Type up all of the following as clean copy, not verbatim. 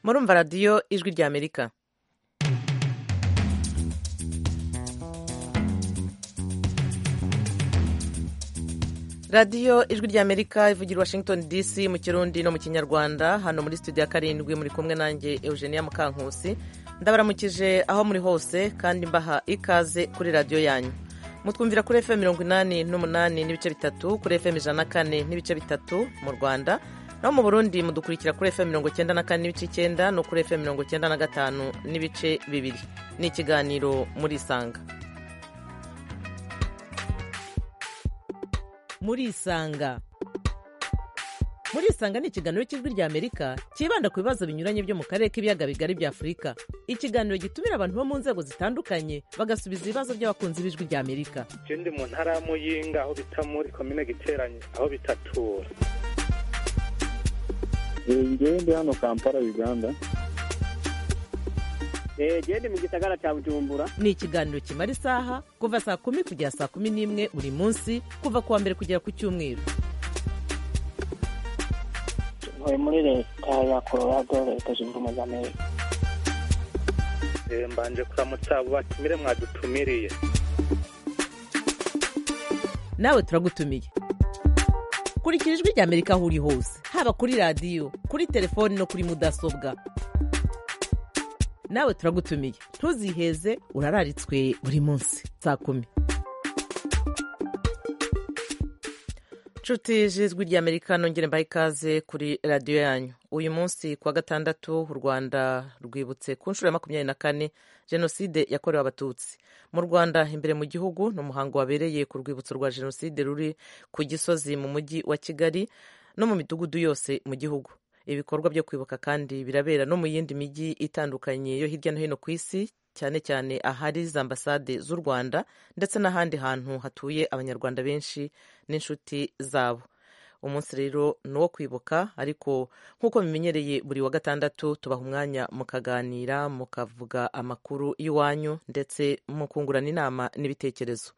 murumva radiyo ijwi ry'Amerika. radiyo ijwi ry'Amerika ivugira Washington DC mu kirundi no mu kinyarwanda. Hano muri studio ya karindwi muri kumwe nanjye Eugenia Mukankusi. Ndabaramukije aho muri hose kandi mbaha ikaze kuri radiyo yanyu. Mutwumvira kuri FM 88 n'ibice bitatu, kuri FM 104 n'ibice bitatu mu Rwanda. Naho mu Burundi mudukurikira kuri FM 94 n'ibice 9 no kuri FM 95 n'ibice bibiri. Ni ikiganiro muri Isanga. Muri Isanga ni ikiganiro cy'ijwi ry'Amerika kibanda ku bibazo binyuranye byo mu karere k'ibiyaga bigari bya Afurika. Ikiganiro gitumira abantu bo mu nzego zitandukanye bagasubiza ibibazo by'abakunzi b'ijwi ry'Amerika. Ndi mu ntara ya Muyinga aho bita muri komine Giteranyi aho bitatura. Ndi hano Kampala Uganda. Ndi mu gisagara cya Bujumbura. Ni ikiganiro kimara isaha kuva saa 10 kugera saa 11 buri munsi kuva kuwa mbere kugera ku cyumweru. Muri leta ya Colorado, leta zunze ubumwe za Amerika. Mbanje kuramutsa abo batumire mwadutumiriye. Nawe turagutumiye. Kurikira ijwi ry'Amerika aho uri hose, haba kuri radiyo, kuri telefoni no kuri mudasobwa. Nawe turagutumiye. Ntuziheze, urararitswe buri munsi saa 10. Nshuti z'ijwi ry'Amerika nongere mbahe ikaze kuri radiyo yanyu. Uyu munsi kuwa gatandatu u Rwanda rwibutse ku nshuro ya 24 jenoside yakorewe Abatutsi. Mu Rwanda imbere mu gihugu n'umuhango wabereye ku rwibutso rwa jenoside ruri ku Gisozi mu mujyi wa Kigali no mu midugudu yose mu gihugu. Ibikorwa byo kwibuka kandi birabera no mu yindi mijyi itandukanye yo hirya no hino ku isi, cyane cyane ahari za ambasade z'u Rwanda ndetse n'ahandi hantu hatuye abanyarwanda benshi n'inshuti zabo. Umunsi rero ni uwo kwibuka, ariko nk'uko bimenyereye buri wa gatandatu tubaha umwanya mukaganira, mukavuga amakuru y'iwanyu ndetse mukungurana inama n'ibitekerezo.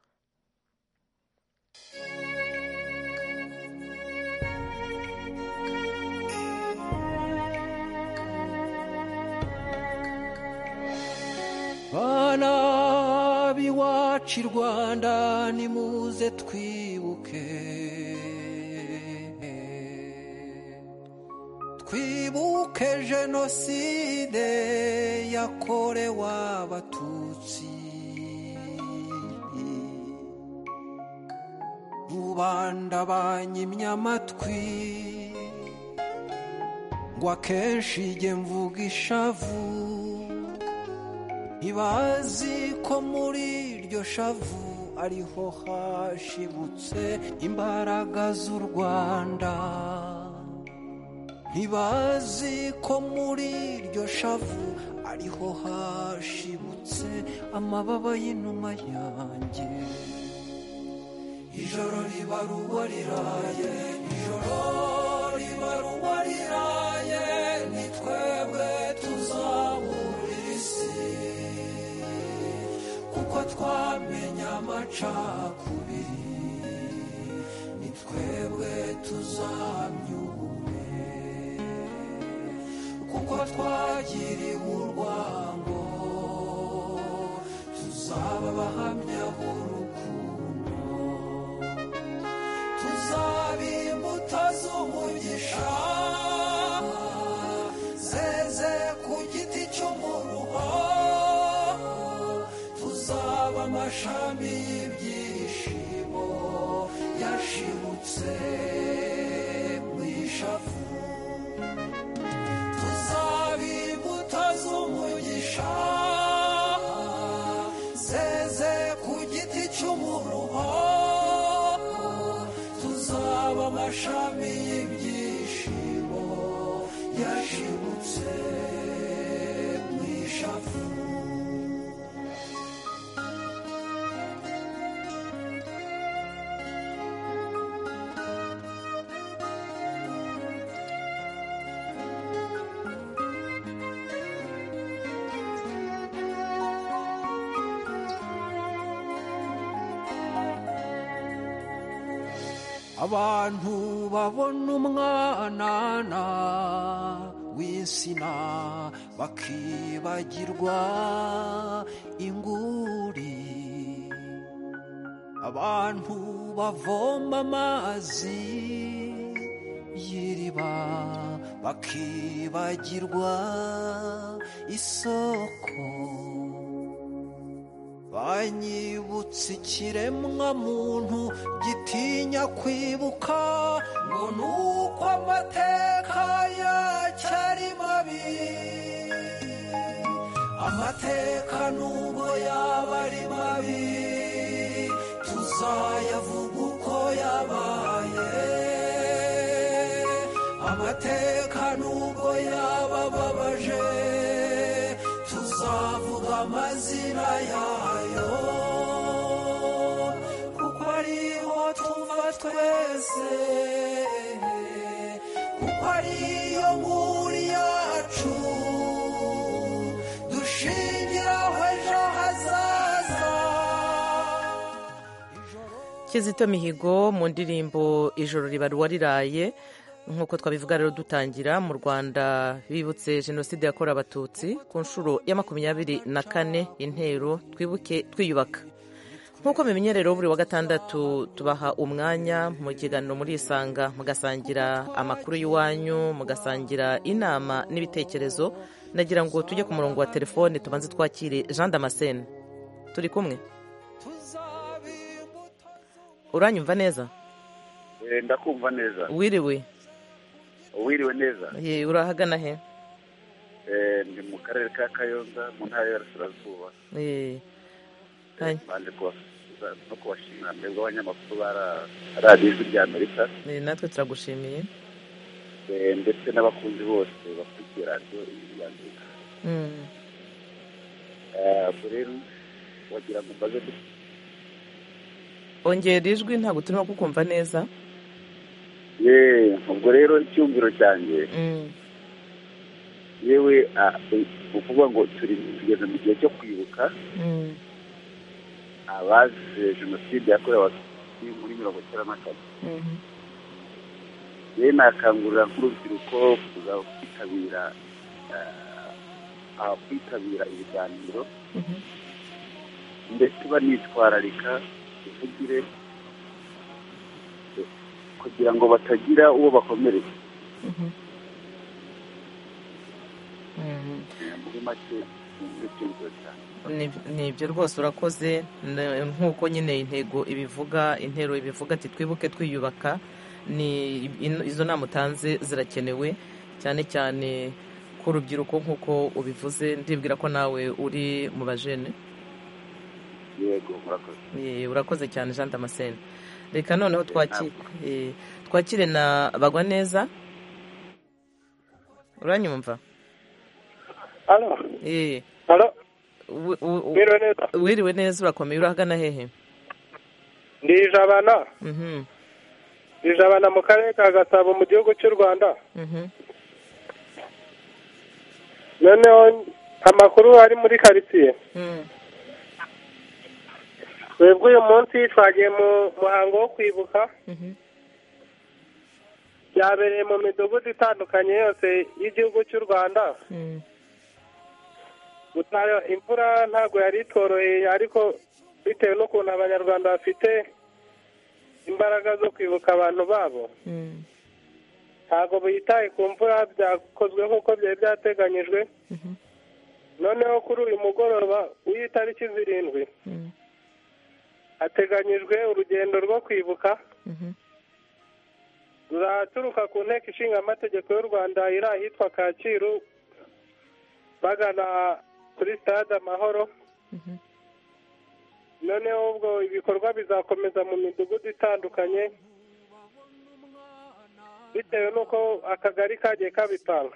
Bana b'iwacu i Rwanda nimuze twibuke, twibuke jenoside yakorewe Abatutsi. Rubanda banyimye amatwi ngo akenshi jye mvuga ishavu, ntibazi ko muri iryo shavu ariho hashibutse imbaraga z'u Rwanda. Ntibazi ko muri iryo shavu ariho hashibutse amababa y'inuma yanjye. Ijoro riba ruba riraye, ijoro riba ruba riraye, ni twebwe tuzabura isi, kuko twamenye amacakubiri, ni twebwe tuzamyure, kuko twagiriwe urwango, tuzaba abahamya b'urukundo, tuzaba imbuto z'umugisha zeze ku giti cy'umuruho, tuzaba amashami y'ibyishimo yashibutse mu ishavu, tuzaba imbuto z'umugisha zeze ku giti cy'umuruho, tuzaba amashami y'ibyishimo yashibutse mu ishavu. abantu babona umwanana w'insina bakibagirwa inguri abantu bavoma amazi y'iriba bakibagirwa isoko banyibutse ikiremwa muntu gitinya kwibuka ngo nuko amateka yacyo ari mabi amateka nubwo yaba ari mabi tuzayavuga uko yabaye amateka nubwo yaba ababaje tuzavuga amazina yayo kuko ariho tuva twese kuko ariyo nkuru yacu dushingiraho ejo hazaza. Kizito Mihigo mu ndirimbo ijoro ribaruwa riraye. Nk'uko twabivuga rero dutangira mu Rwanda bibutse jenoside yakorewe abatutsi ku nshuro ya 24 intero twibuke twiyubaka. Nk'uko mumenye rero buri wa gatandatu tubaha umwanya mu kiganiro muri Isanga mugasangira amakuru y'iwanyu mugasangira inama n'ibitekerezo. Nagira ngo tujye ku murongo wa telefone tubanze twakire Jean Damascene. Turi kumwe? Uranyumva neza? Ndakumva neza. Wiriwe neza. Urahagana he? Ndi mu karere ka Kayonza mu ntara y'Iburasirazuba. Bande no kubashimira mbere abanyamakuru radiyo rya Amerika. Natwe turagushimiye. Ndetse n'abakunzi bose bakurikira radiyo rya Amerika. Rero wagira ngo mbaze ongera ijwi ntabwo turimo kukumva neza. Ubwo rero icyumviro cyanjye yewe ukuvuga ngo tugeze mu gihe cyo kwibuka abazize jenoside yakorewe abatutsi muri 1994. Rero nakangurira nk'urubyiruko kuza kwitabira ibiganiro ndetse banitwararika ivugire kugira ngo batagira uwo bakomereka. Muri make ni ibyo rwose urakoze. Nk'uko nyine intero ibivuga ati twibuke twiyubaka, ni izo nama utanze zirakenewe cyane cyane ku rubyiruko nk'uko ubivuze. Ndibwira ko nawe uri mu bajene. Yego murakoze. Urakoze cyane Jean Damascene. Reka noneho twakire na bagwa neza. Uranyumva? Halo. Halo. Wiriwe neza urakomeye. Urahagana hehe? Ndi Jabana. Ndi Jabana mu karere ka Gasabo mu gihugu cy'u Rwanda. Noneho amakuru ari muri quartier. Twebwe uyu munsi twagiye mu muhango wo kwibuka. Byabereye mu midugudu itandukanye yose y'igihugu cy'u Rwanda. Imvura ntabwo yari itoroheye, ariko bitewe n'ukuntu abanyarwanda bafite imbaraga zo kwibuka abantu babo, ntabwo bitaye ku mvura, byakozwe nk'uko byari byateganyijwe. Noneho kuri uyu mugoroba w'itariki 7 hateganyijwe urugendo rwo kwibuka ruraturuka ku nteko ishinga amategeko y'u Rwanda iri ahitwa Kacyiru bagana kuri stade Amahoro. Noneho ubwo ibikorwa bizakomeza mu midugudu itandukanye bitewe n'uko akagari kagiye kabipanga.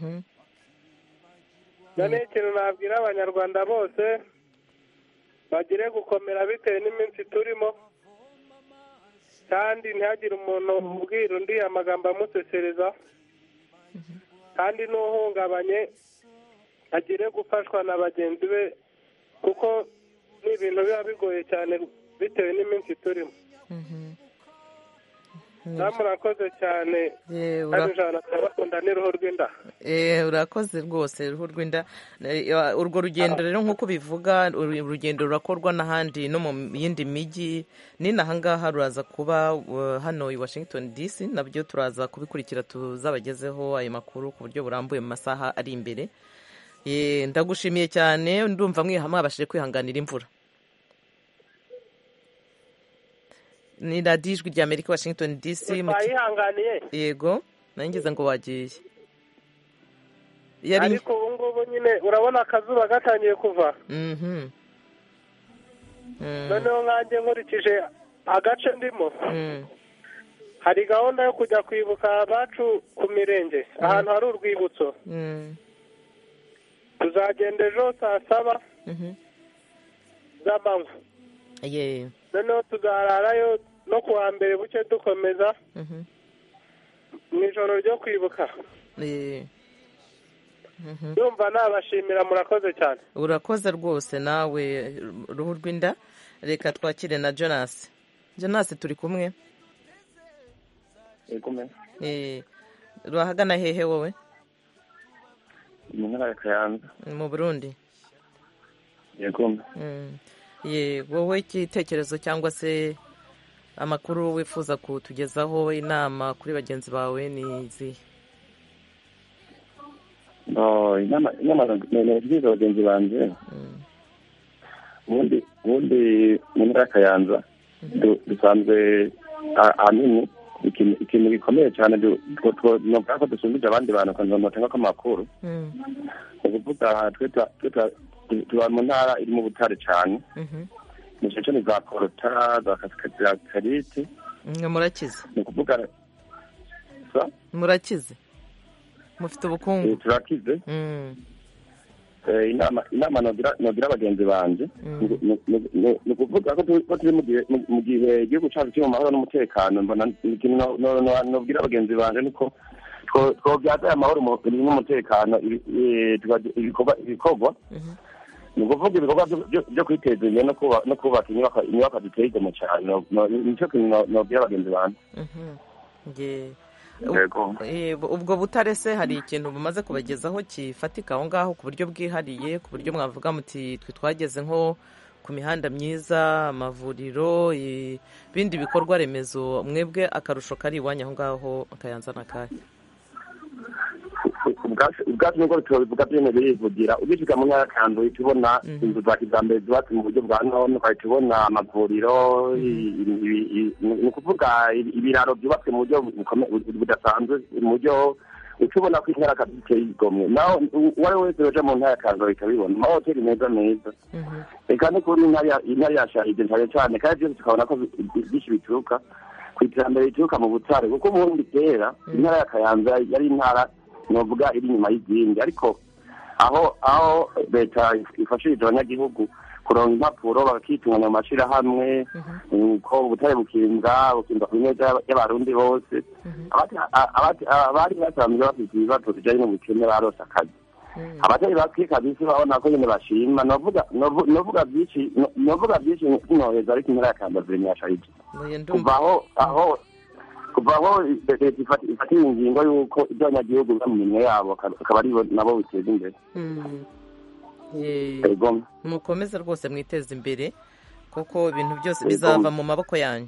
Noneho ikintu nabwira abanyarwanda bose bagire gukomera bitewe n'iminsi turimo, kandi ntihagire umuntu ubwira undi amagambo amusesereza, kandi n'uhungabanye agire gufashwa na bagenzi be, kuko ni ibintu biba bigoye cyane bitewe n'iminsi turimo. murakoze cyane kandi ijana turabakunda n'uruhu rw'inda. Urakoze rwose uruhu rw'inda. Urwo rugendo rero nk'uko bivuga urugendo rurakorwa n'ahandi no mu yindi mijyi n'inaha ngaha ruraza kuba hano i Washington DC, nabyo turaza kubikurikira tuzabagezeho ayo makuru ku buryo burambuye mu masaha ari imbere. Ndagushimiye cyane, ndumva mwabashije kwihanganira imvura. Ni radiyo ijwi rya Amerika Washington DC. Twayihanganiye. Yego nangize ngo wagiye. Ariko ubu ngubu nyine urabona akazuba gatangiye kuva. Noneho nkanjye nkurikije agace ndimo. Hari gahunda yo kujya kwibuka abacu ku mirenge ahantu hari urwibutso. Tuzagenda ejo saa 7 z'amanywa. Noneho tuzararayo no kuwa mbere buke dukomeza mu ijoro ryo kwibuka. Ndumva nabashimira, murakoze cyane. Urakoze rwose nawe ruhu rw'inda. Reka twakire na Jonas. Jonas turi kumwe? Urahagana hehe wowe? Mu ntara ya Kayanza. Mu Burundi? Yego. Wowe igitekerezo cyangwa se amakuru wifuza kutugezaho, inama kuri bagenzi bawe ni izihe? Inama nziza bagenzi banje. Ubundi mu ntara ya Kayanza dusanzwe ahanini ikintu gikomeye cyane novuga ko dusumbije abandi bantu kandi batanga ko amakuru. Ukuvuga tuba mu ntara iri mu butare cyane. Mu gice ni za Korota, za Karite. Murakize? Ni ukuvuga murakize? Mufite ubukungu? Turakize. Inama nogira bagenzi banje ni ukuvuga ko turi mu gihe igihugu cyacu kiri mu mahoro n'umutekano. Mbona ikintu nobwira bagenzi banje niko twobyaza amahoro n'umutekano ibikorwa. Ni ukuvuga ibikorwa byo kwiteza imbere no kubaka inyubako ziteye igomwe cyane. Nicyo kintu nobwira bagenzi banje. Ubwo butare se hari ikintu bumaze kubagezaho kifatika aho ngaho ku buryo bwihariye, ku buryo mwavuga muti twe twageze nko ku mihanda myiza, amavuriro, ibindi bikorwa remezo, mwebwe akarusho kari iwanyu aho ngaho Kayanza na Kahe? Ubwacu nubwo tubivuga byene birivugira, ubishika mu ntara ya Kayanza tubona inzu za kijambere zubatse mu buryo bwa none, tubona amavuriro, ni ukuvuga ibiraro byubatswe mu buryo budasanzwe, mu buryo utubona ko intara katiteye igomwe. Naho uwari wese yoja mu ntara ya Kayanza bikabibona amahoteli meza meza. Reka no kuri intara yashahije cyane kandi byose tukabona ko byinshi bituruka ku iterambere rituruka mu butare, kuko ubundi kera intara ya Kayanza yari intara novuga iri nyuma y'izindi, ariko aho leta ifashirije abanyagihugu kuronka impapuro bakitunganya mu mashirahamwe, ko ubutare bukinga ku neza y'abarundi bose. Abari basanzwe bafite ibibazo bijanye n'ubukene barose akazi. Abatari bakwiye kabisi babona ko nyene bashima. Novuga byinshi noheza, ariko intara ya Kayanza ziri nyashahije. Kuva aho leta ifatiye ingingo y'uko iby'abanyagihugu biba mu minwe yabo akaba ari nabo biteza imbere. Mukomeze rwose mwiteze imbere kuko ibintu byose bizava mu maboko yanyu.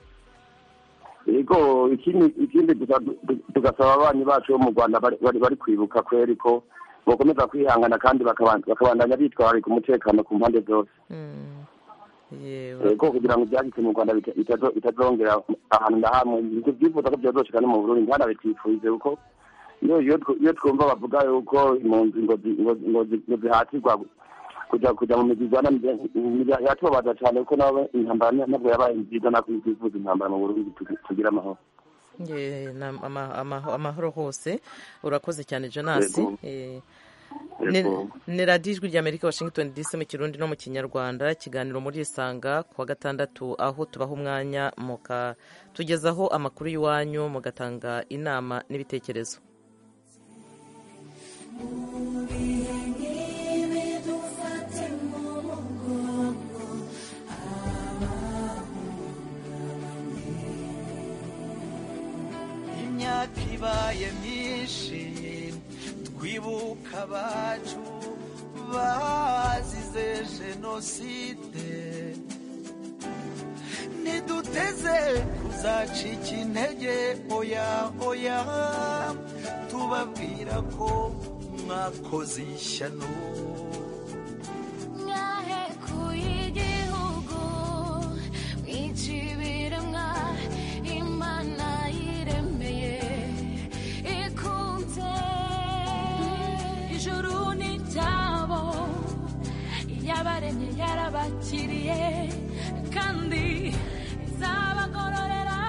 Yego, ikindi tugasaba abanyi bacu bo mu Rwanda bari kwibuka kweri ko bakomeza kwihangana kandi bakabandanya bitwararika umutekano ku mpande zose. Yego, kugira ngo ibyagitse mu Rwanda bitazongera ahantu na hamwe. Ibyo byifuza ko byazoshika no mu Burundi ntana bitifuze kuko iyo twumva bavuga yuko impunzi ngo zihatirwa kujya mu migigwana yatubabaza cyane kuko nawe intambara ntabwo yabaye nziza, nako twifuza intambara mu Burundi tugira amahoro. Amahoro hose. Urakoze cyane Jonas. Ni radiyo ijwi rya Amerika Washington DC mu Kirundi no mu Kinyarwanda. Ikiganiro muri Isanga kuwa gatandatu, aho tubaha umwanya mukatugezaho amakuru y'iwanyu, mugatanga inama n'ibitekerezo. imyaka ibaye myinshi twibuka abacu bazize jenoside ntiduteze kuzacika intege oya oya tubabwira ko mwakoze ishyano mwahekuye igihugu mwicibiremwa imana yiremeye ikunze ijuru n'ibyabo yabaremye yarabakiriye kandi izabagororera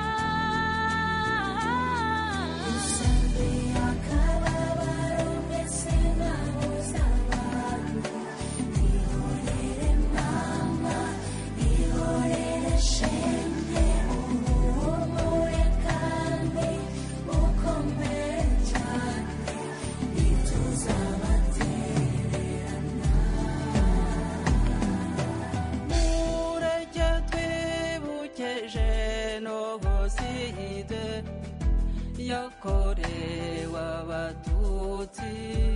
usambe akababaro mbese ntabuzabana ihorere mama ihorere shenge uhumure kandi ukomere cyane ntituzabatererana mureke twibuke jenoside yakorewe abatutsi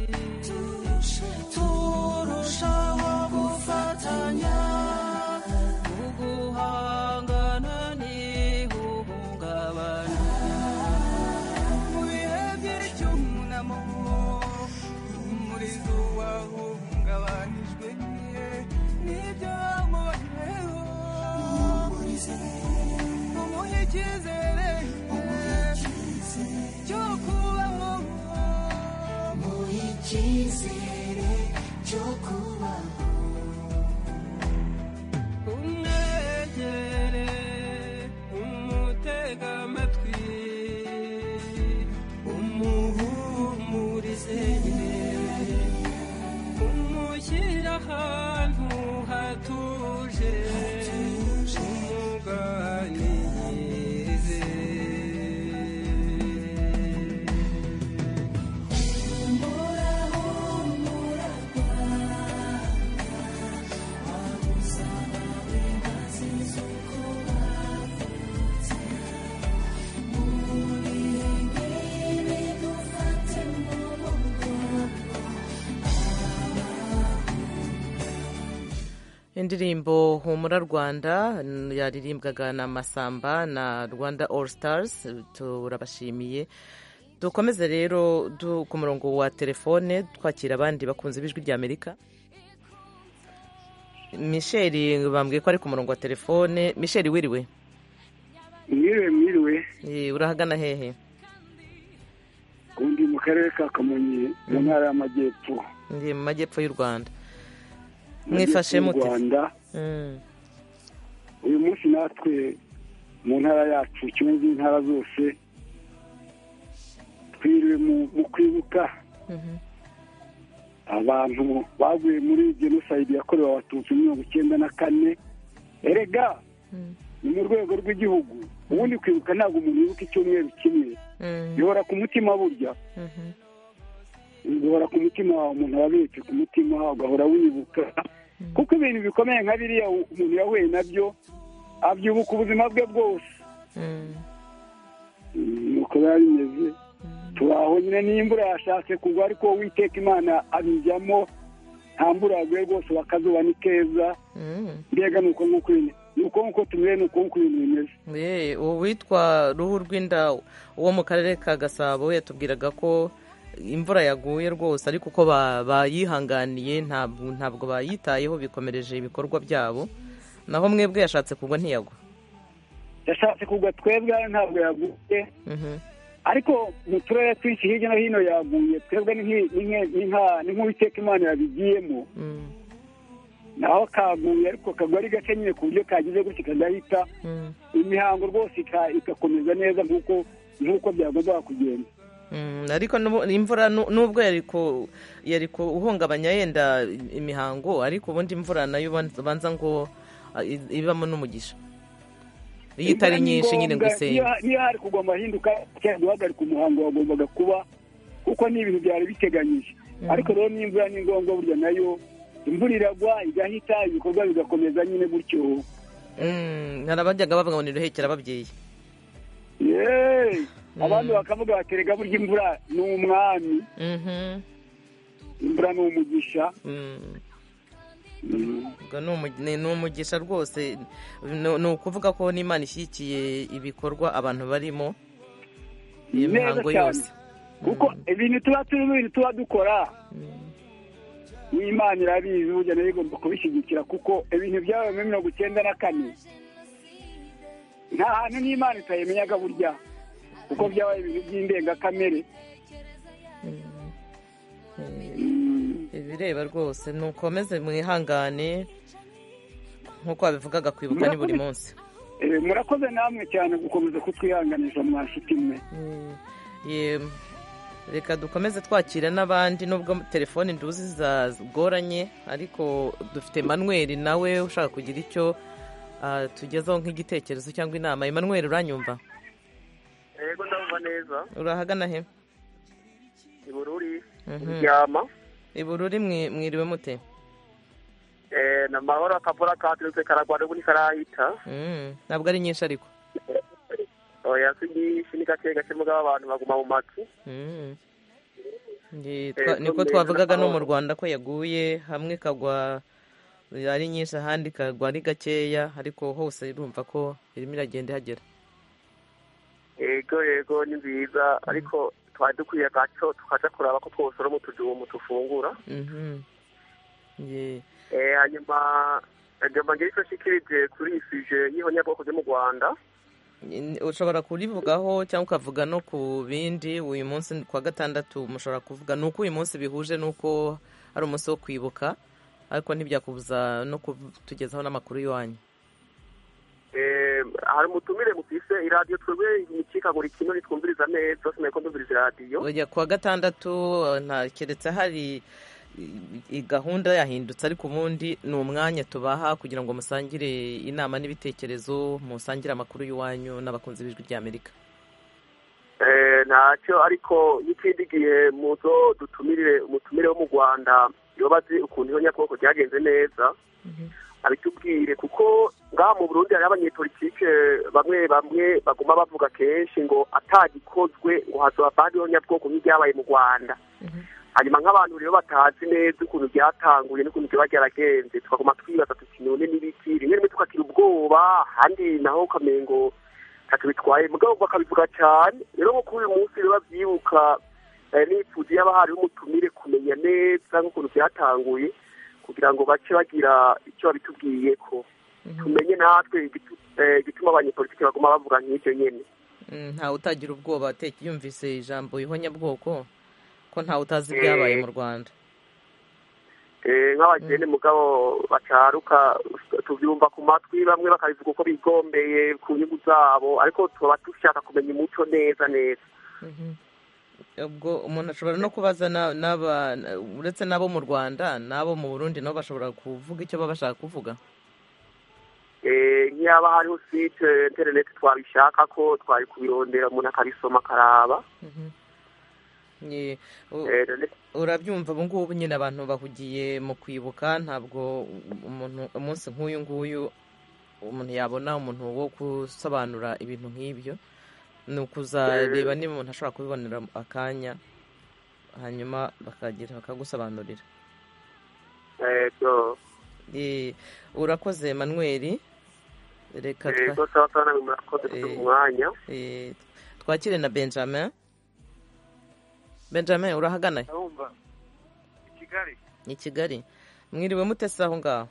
turushaho gufatanya mu guhangana n'ihungabana mu bihe by'icyunamo umurizo wahungabanijwe n'ibyamubayeho umuhe icyizere cyo kubaho muhe icyizere cyo kubaho umwegere umutega amatwi umuhumurize umushyira ahantu hatuje umuganirize indirimbo humura Rwanda yaririmbwaga na Masamba na Rwanda All Stars. Turabashimiye. Dukomeze rero ku murongo wa telefone twakira abandi bakunze bijwi rya Amerika. Michel bambwiye ko ari ku murongo wa telefone. Michel wiriwe? Mwiriwe. Urahagana hehe? Undi mu karere ka Kamonyi mu ntara y'Amajyepfo. Ndi mu majyepfo y'u Rwanda. Mwifashe mute? Uyu munsi natwe mu ntara yacu kimwe n'intara zose twiriwe mu kwibuka abantu baguye muri jenoside yakorewe abatutsi 1994. Erega ni mu rwego rw'igihugu. Ubundi kwibuka ntabwo umuntu yibuka icyumweru kimwe, bihora ku mutima burya. Bihora ku mutima, umuntu ababitse ku mutima ugahora wibuka, kuko ibintu bikomeye nka biriya umuntu yahuye nabyo abyubuka ubuzima bwe bwose. Nuko biba bimeze. Turaho nyine n'imvura yashatse kugwa, ariko Uwiteka Imana abijyamo, nta mvura yaguye rwose, bakazuba ni keza. Mbega nuko nuko tumere, nuko ibintu bimeze. Uwo witwa Ruhu Rw'Inda uwo mu karere ka Gasabo yatubwiraga ko imvura yaguye rwose, ariko uko bayihanganiye ntabwo bayitayeho, bikomereje ibikorwa byabo. Naho mwebwe yashatse kugwa ntiyagwa? Yashatse kugwa, twebwe ntabwo yaguye, ariko mu turere twinshi hirya no hino yaguye. Twebwe ni nk'Uwiteka Imana yabigiyemo. Naho kaguye, ariko kagwa ari gake nyine ku buryo kagize gutya kagahita, imihango rwose igakomeza neza nk'uko byagombaga kugenda. Ariko imvura nubwo yari kuhungabanya yenda imihango, ariko ubundi imvura nayo banza ngo ibamo n'umugisha, iyo itari nyinshi nyine ngo isenye. Niyo hari kugwa amahinduka cyangwa guhagarika umuhango wagombaga kuba, kuko ni ibintu byari biteganyije. Ariko rero n'imvura ni ngombwa burya, nayo imvura iragwa igahita, ibikorwa bigakomeza nyine gutyo. Hari abajyaga bavuga ngo ni ruhekera ababyeyi. abandi bakavuga baterega burya imvura ni umwami, imvura ni umugisha. ni umugisha rwose, ni ukuvuga ko n'Imana ishyigikiye ibikorwa abantu barimo iyo mihango yose, kuko ibintu tuba dukora n'Imana irabizi, burya nayo igomba kubishyigikira, kuko ibintu byabaye muri 1994 nta hantu n'Imana itayimenyaga burya, kuko byabaye ibintu by'indengakamere. bireba rwose, nukomeze mwihangane nk'uko wabivugaga, kwibuka ni buri munsi. Murakoze namwe cyane gukomeza kutwihanganisha mwashuti mwe. Reka dukomeze twakira n'abandi, nubwo telefoni nduzi zagoranye, ariko dufite Emmanuel nawe ushaka kugira icyo tugezaho nk'igitekerezo cyangwa inama. Emmanuel, uranyumva? Yego, ndumva neza. Urahagana he? Ibururi, Ryama. Ibururi, mwiriwe mute? Na mahoro, akavura katurutse karagwa n'ubu ntikarahita. Ntabwo ari nyinshi ariko. Oya, si nyinshi, ni gake gake mugabo abantu baguma mu matwi. Niko twavugaga no mu Rwanda ko yaguye hamwe ikagwa ari nyinshi, ahandi ikagwa ari gakeya, ariko hose urumva ko irimo iragenda ihagera. Yego, ni nziza, ariko twari dukwiye gaco tukaja kuraba ko twosora mu tujumu tufungura. Hanyuma ngomba ngira icyo nshikirije kuri isije y'ihonyabwoko ryo mu Rwanda. Ushobora kurivugaho cyangwa ukavuga no ku bindi. Uyu munsi kwa gatandatu mushobora kuvuga nuko uyu munsi bihuje nuko ari umunsi wo kwibuka, ariko ntibyakubuza no kutugezaho n'amakuru y'iwanyu. Hari umutumire mufise iradiyo, twebwe imikikagura ikino nitwumviriza neza, sinako ndumviriza iradiyo. Oya, kwa gatandatu keretse hari gahunda yahindutse, ariko ubundi ni umwanya tubaha kugira ngo musangire inama n'ibitekerezo, musangire amakuru y'iwanyu n'abakunzi b'Ijwi ry'Amerika. Ntacyo, ariko n'ikindi gihe muzo dutumire umutumire wo mu Rwanda yobazi ukuntu ihonyabwoko ryagenze neza, abitubwire, kuko ngaha mu Burundi hari abanyepolitike bamwe baguma bavuga kenshi ngo atagikozwe ngo hazoba bandi ihonyabwoko nk'iryabaye mu Rwanda. Hanyuma nk'abantu rero batazi neza ukuntu ryatanguye n'ukuntu ryoba ryaragenze, tukaguma twibaza tuti none n'ibiki, rimwe rimwe tukakira ubwoba, ahandi naho ukamengo ntacyo bitwaye, mugabo bakabivuga cyane. Rero nko kuri uyu munsi rero babyibuka, nipfuza yaba hariho umutumire kumenya neza nk'ukuntu byatanguye, kugira ngo bace bagira icyo babitubwiye ko tumenye natwe igituma abanyepolitiki baguma bavuga nk'icyo nyene. Ntawe utagira ubwoba yumvise ijambo ihonyabwoko, ko ntawe utazi ibyabaye mu Rwanda. Nk'abageni mugabo bacaruka tubyumva ku matwi, bamwe bakabivuga uko bigombeye ku nyungu zabo, ariko tuba dushaka kumenya umuco neza. Ubwo umuntu ashobora no kubaza uretse n'abo mu Rwanda, n'abo mu Burundi nabo bashobora kuvuga icyo baba bashaka kuvuga. Nk'iyaba hariho site interineti twabishaka ko twari kubirondera, umuntu akabisoma akaraba. Urabyumva, ubu ngubu nyine abantu bahugiye mu kwibuka, ntabwo umunsi nk'uyu nguyu umuntu yabona umuntu wo gusobanura ibintu nk'ibyo. Ni ukuzareba niba umuntu ashobora kubibonera akanya, hanyuma bakagusobanurira. Urakoze Emmanuel. Reka twakire na Benjamin. Benjamin, urahagana? I Kigali. Mwiriwe mutese aho ngaho?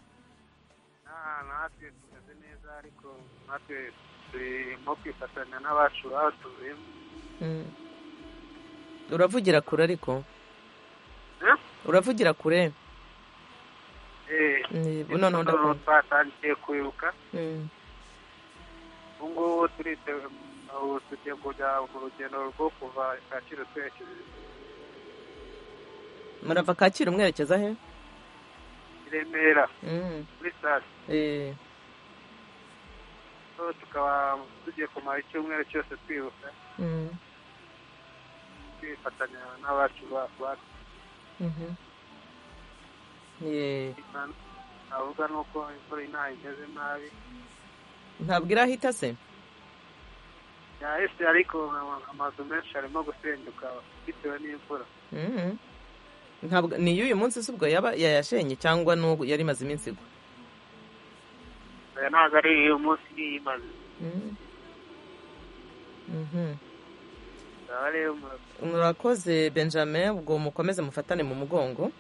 Natwe tumeze neza, ariko natwe turimo kwifatanya n'abacu batuyemo. Uravugira kure ariko? Uravugira kure? Noneho twatangiye kwibuka. Ubu ngubu tugiye kujya mu rugendo rwo kuva Kacyiru twerekeza. Murava Kacyiru mwerekeza he? I Remera, muri stade. Tukaba tugiye kumara icyumweru cyose twibuka, twifatanya n'abacu bacu. Navuga nuko imvura inaha imeze nabi. Ntabwo irahita se? yahise ariko amazu menshi arimo gusenyuka bitewe n'imvura. Ntabwo ni y'uyu munsi si ubwo yaba yayashenye cyangwa n'ubwo yari imaze iminsi igwa? Ntabwo ari uyu munsi imaze. Murakoze Benjamin, ubwo mukomeze mufatane mu mugongo.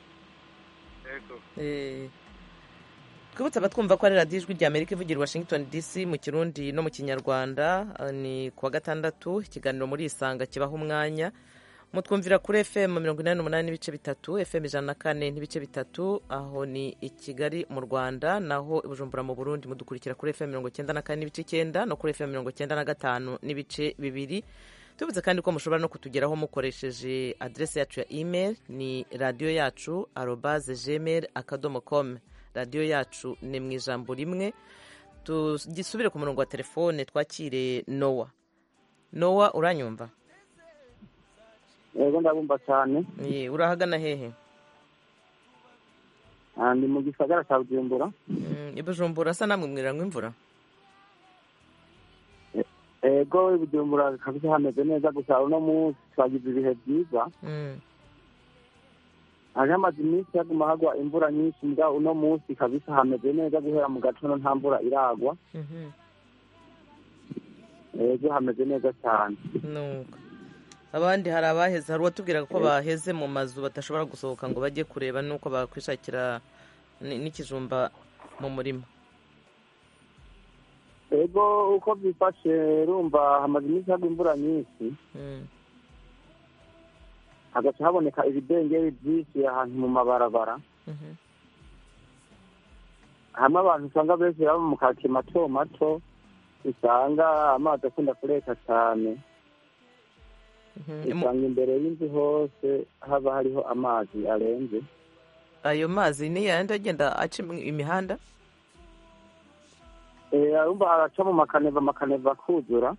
Twibutse abatwumva ko ari radiyo ijwi ry'Amerika ivugira i Washington DC mu Kirundi no mu Kinyarwanda. Ni kuwa gatandatu ikiganiro muri Isanga kibaho umwanya. Mutwumvira kuri FM 88 n'ibice bitatu, FM 104 n'ibice bitatu, aho ni i Kigali mu Rwanda, naho i Bujumbura mu Burundi mudukurikira kuri FM 94 n'ibice 9 no kuri FM 95 n'ibice bibiri. Tubize kandi ko mushobora no kutugeraho mukoresheje adresse yacu ya email ni radioyacu@gmail.com. Radio yacu ni mu ijambo rimwe. Tugisubire ku murongo wa telefone twakire Noah, uranyumva? Yego ndabumva cyane. Urahagana hehe? Ndi mu gisagara cya Bujumbura. I Bujumbura asa namwe mwirangwa imvura? Ego Bujumbura kabisa hameze neza, gusa uno munsi twagize ibihe byiza. Hamaze iminsi haguma hagwa imvura nyinshi, mbwa uno munsi kabisa hameze neza, guhera mu gatondo nta mvura iragwa. Ego hameze neza cyane. Nuko abandi hari abaheze, hari uwatubwiraga ko baheze mu mazu batashobora gusohoka ngo bajye kureba nuko bakwishakira n'ikijumba mu murima. Ego uko byifashe rumva hamaze iminsi hagwa imvura nyinshi, hagaca haboneka ibidengeri byinshi ahantu mu mabarabara. Hamwe abantu usanga benshi baba mu kake mato mato, usanga amazi akunda kureka cyane. Usanga imbere y'inzu hose haba hariho amazi arenze. Ayo mazi ni yandi agenda aca imihanda? Arumva araca mu makaneva kuzura.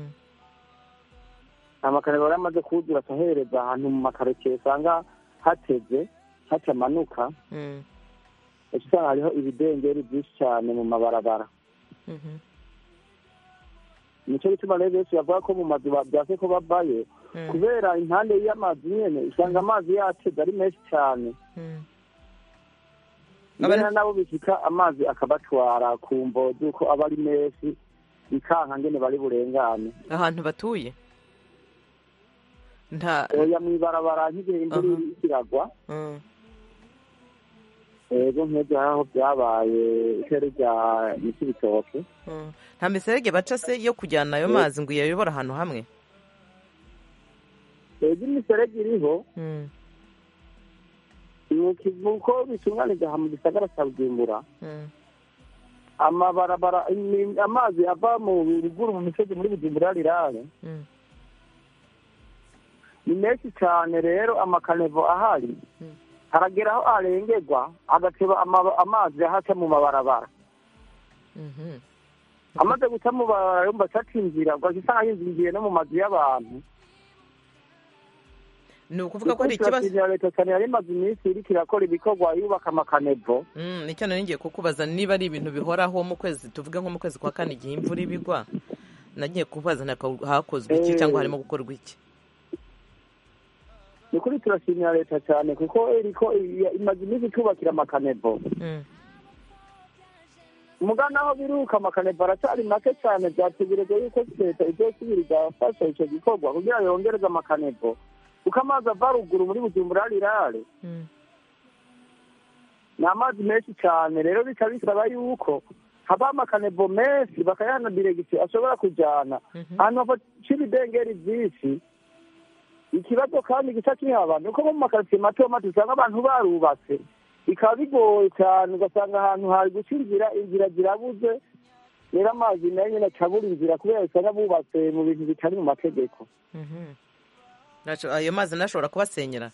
Amakaneva yaramaze kuzura ahereza ahantu mu makarekere usanga hateze hatamanuka. Usanga hariho ibidengeri byinshi cyane mu mabarabara. Nicyo bituma rero benshi bavuga ko mu mazu babyase ko babaye, kubera impande y'amazi nyene usanga amazi yateze ari menshi cyane. Abana nabo bishika amazi akabatwara ku mvo z'uko aba ari menshi, bikanka ngene bari burengane. Ahantu batuye oya mwibarabara nk'igihe imvura ikiragwa. Ego nk'ejo aho byabaye itero rya Mikibitoke. Nta miserege baca se yo kujyana ayo mazi ngo iyayobora ahantu hamwe? Ego imiserege iriho. Uko bitunganije aha mu gisagara cya Bujumbura, amabarabara amazi ava mu ruguru mu misozi muri Bujumbura rirare ni menshi cyane. Rero amakanevo ahari haragera aho arengerwa agateba amazi ahaca mu mabarabara. Amaze guca mu barabara yumva acatinjira ugasanga yinjiye no mu mazu y'abantu. Ni ukuvuga ko ari ikibazo leta cyane yari imaze iminsi iriko irakora ibikorwa yubaka amakanevo. Nicyo nari ngiye kukubaza niba ari ibintu bihoraho mu kwezi, tuvuge nko mu kwezi kwa kane igihe imvura ibigwa, nagiye kubaza hakozwe iki cyangwa harimo gukorwa iki. Ni kuri turashimira leta cyane kuko iriko imaze iminsi tubakira amakanevo. Mugana aho biruka amakanevo aracyari make cyane, byategerezwa yuko leta izosubira igafasha icyo gikorwa kugira yongereze amakanevo, kuko amazi ava ruguru muri Bujumbura rirare ni amazi menshi cyane. Rero bikaba bisaba yuko haba amakanevo menshi bakayana diregisiyo ashobora kujyana ahantu hafaca ibidengeri byinshi. Ikibazo kandi gica kihaba ni uko mu makaritsiye mato mato usanga abantu barubatse, bikaba bigoye cyane, ugasanga ahantu hari guca inzira zirabuze. Rero amazi nayo nyine acabura inzira kubera usanga bubatse mu bintu bitari mu mategeko. Ayo mazi nashobora kubasenyera.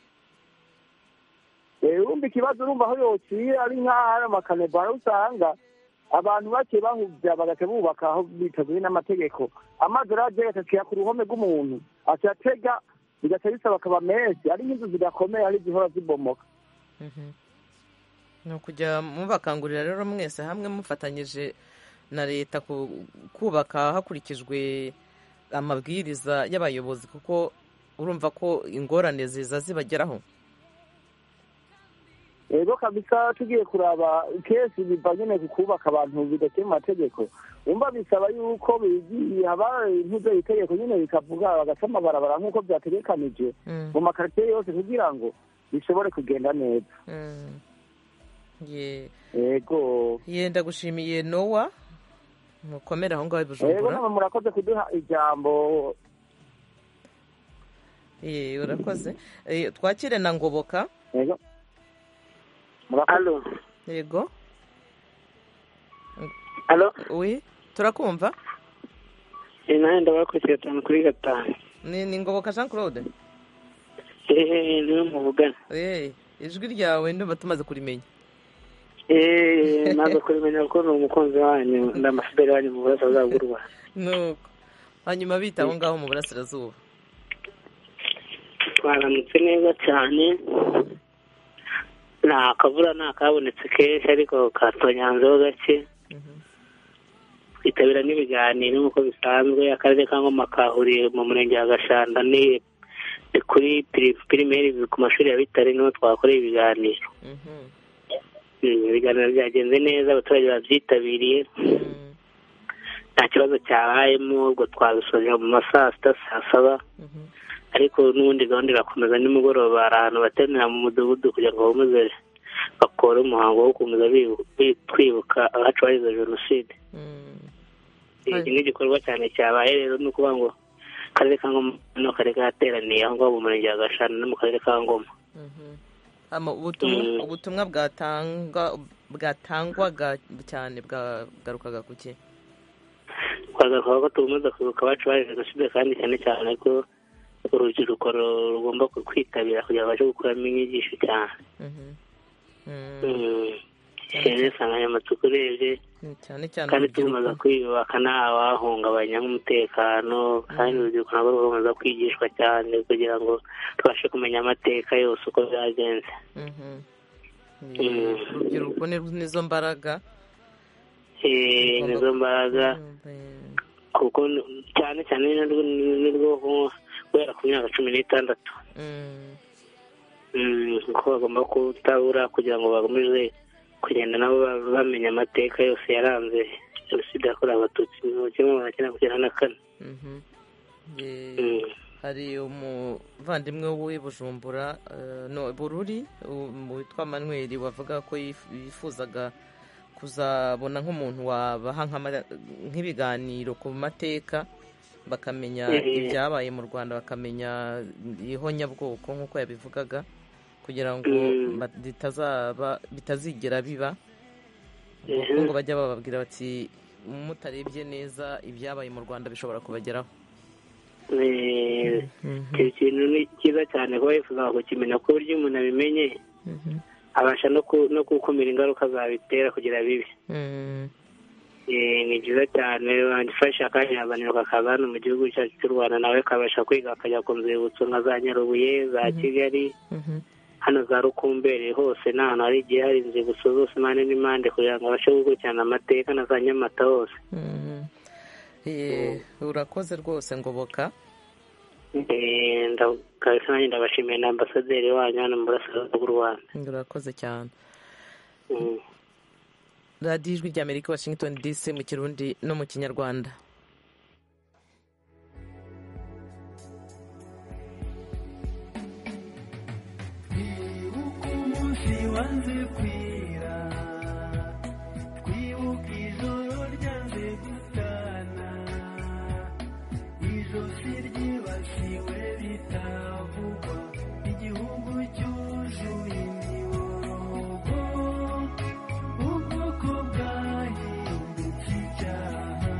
Urumva ikibazo, urumva aho yociye ari nk'aho hari amakanevo, aho usanga abantu bake bahubya bagaca bubaka aho bitazuye n'amategeko. Amazi araje agaciye ku ruhome rw'umuntu acatega, bigaca bisaba akaba menshi, ari nk'inzu zidakomeye ari zihora zibomoka. Ni ukujya mubakangurira rero mwese hamwe mufatanyije na leta kubaka hakurikijwe amabwiriza y'abayobozi kuko urumva ko ingorane ziza zibageraho. Ego kabisa tugiye kuraba kesi biva nyene kubaka abantu bidake mu mategeko umva bisaba yuko bigiye haba intuze itegeko nyene bikavuga bagasama barabara nk'uko byategekanije mu makartier yose kugira ngo bishobore kugenda neza. Ego yenda gushimiye Noah mukomera aho ngaho Bujumbura. Ego murakoze kuduha ijambo. Urakoze. Twakire na Ngoboka. Ego. Allo. Yego. Allo. Oui, turakumva? Naye ndabakurikiye cyane kuri gatanu. Ni Ngoboka Jean Claude? Niwe muvugana. Ijwi ryawe ndumva tumaze kurimenya. Nazo kurimenya ko ni umukunzi wanyu ndamafibere wanyu mu burasirazuba bw'u Rwanda. Nuko. Hanyuma bita aho ngaho mu burasirazuba. Twaramutse neza cyane. Nta kavura nta kabonetse kenshi ariko katonyanzeho gake. Twitabira n'ibiganiro nk'uko bisanzwe. Akarere ka Ngoma kahuriye mu murenge wa Gashanda ni kuri primaire ku mashuri ya Bitare niho twakoreye ibiganiro. Ibiganiro byagenze neza, abaturage babyitabiriye. Nta kibazo cyabayemo, ubwo twabisoje mu masaa 6:07. Ariko n'ubundi gahunda irakomeza nimugoroba abantu bateraniye mu mudugudu kugira ngo bumuze bakore umuhango wo gukomeza twibuka abacu bazize jenoside. Iki ni igikorwa cyane cyabaye rero ni ukuvuga ngo akarere ka Ngoma no karere kateraniye aho ngaho mu murenge wa Gashanda no mu karere ka Ngoma. Ubutumwa bwatangwaga cyane bwagarukaga kuki? Twagarukaga ko tugomba kwibuka abacu bazize jenoside kandi cyane cyane ko urubyiruko rugomba kwitabira kugira ngo baje gukuramo inyigisho cyane. Insanganyamatsiko urebye kandi tumaze kwiyubaka ntawahungabanya nk'umutekano kandi urubyiruko nabwo rukomeza kwigishwa cyane kugira ngo tubashe kumenya amateka yose uko byagenze. Urubyiruko nizo mbaraga. Nizo mbaraga kuko cyane cyane nirwo kubera ku myaka 16 kuko bagomba kutabura kugira ngo bakomeze kugenda nabo bamenya amateka yose yaranze jenoside yakorewe abatutsi mu 1994. Hari umuvandimwe w'i Bujumbura Bururi witwa Manuel wavuga ko yifuzaga kuzabona nk'umuntu wabaha nk'ibiganiro ku mateka bakamenya ibyabaye mu Rwanda bakamenya ihonyabwoko nk'uko yabivugaga kugira ngo bitazigera biba ngo bajya bababwira bati mutarebye neza ibyabaye mu Rwanda bishobora kubageraho. Ikintu ni cyiza cyane kuba yifuza kukimenya ko buryo umuntu abimenye abasha no gukumira ingaruka zabitera kugira bibi. Ni byiza cyane bagifasha akanyazaniro kakaza hano mu gihugu cyacu cy'u Rwanda nawe kabasha kwiga akajya ku nzibutso nka za Nyarubuye za Kigali hano za Rukumberi hose n'ahantu hari igihe hari inzibutso zose impande n'impande kugira ngo abashe gukurikirana amateka na za Nyamata hose. Urakoze rwose Ngoboka. Ndabashimiye na ambasaderi wanyu hano mu burasirazuba bw'u Rwanda. Urakoze cyane. Radio Ijwi ry'Amerika Washington DC mu Kirundi no mu Kinyarwanda. Wanze kwira twibuka ijoro ryanze gutana ijosi ryibasiwe bitavugwa igihugu cyuzuye imiborogo ubwoko bwahindutse icyaha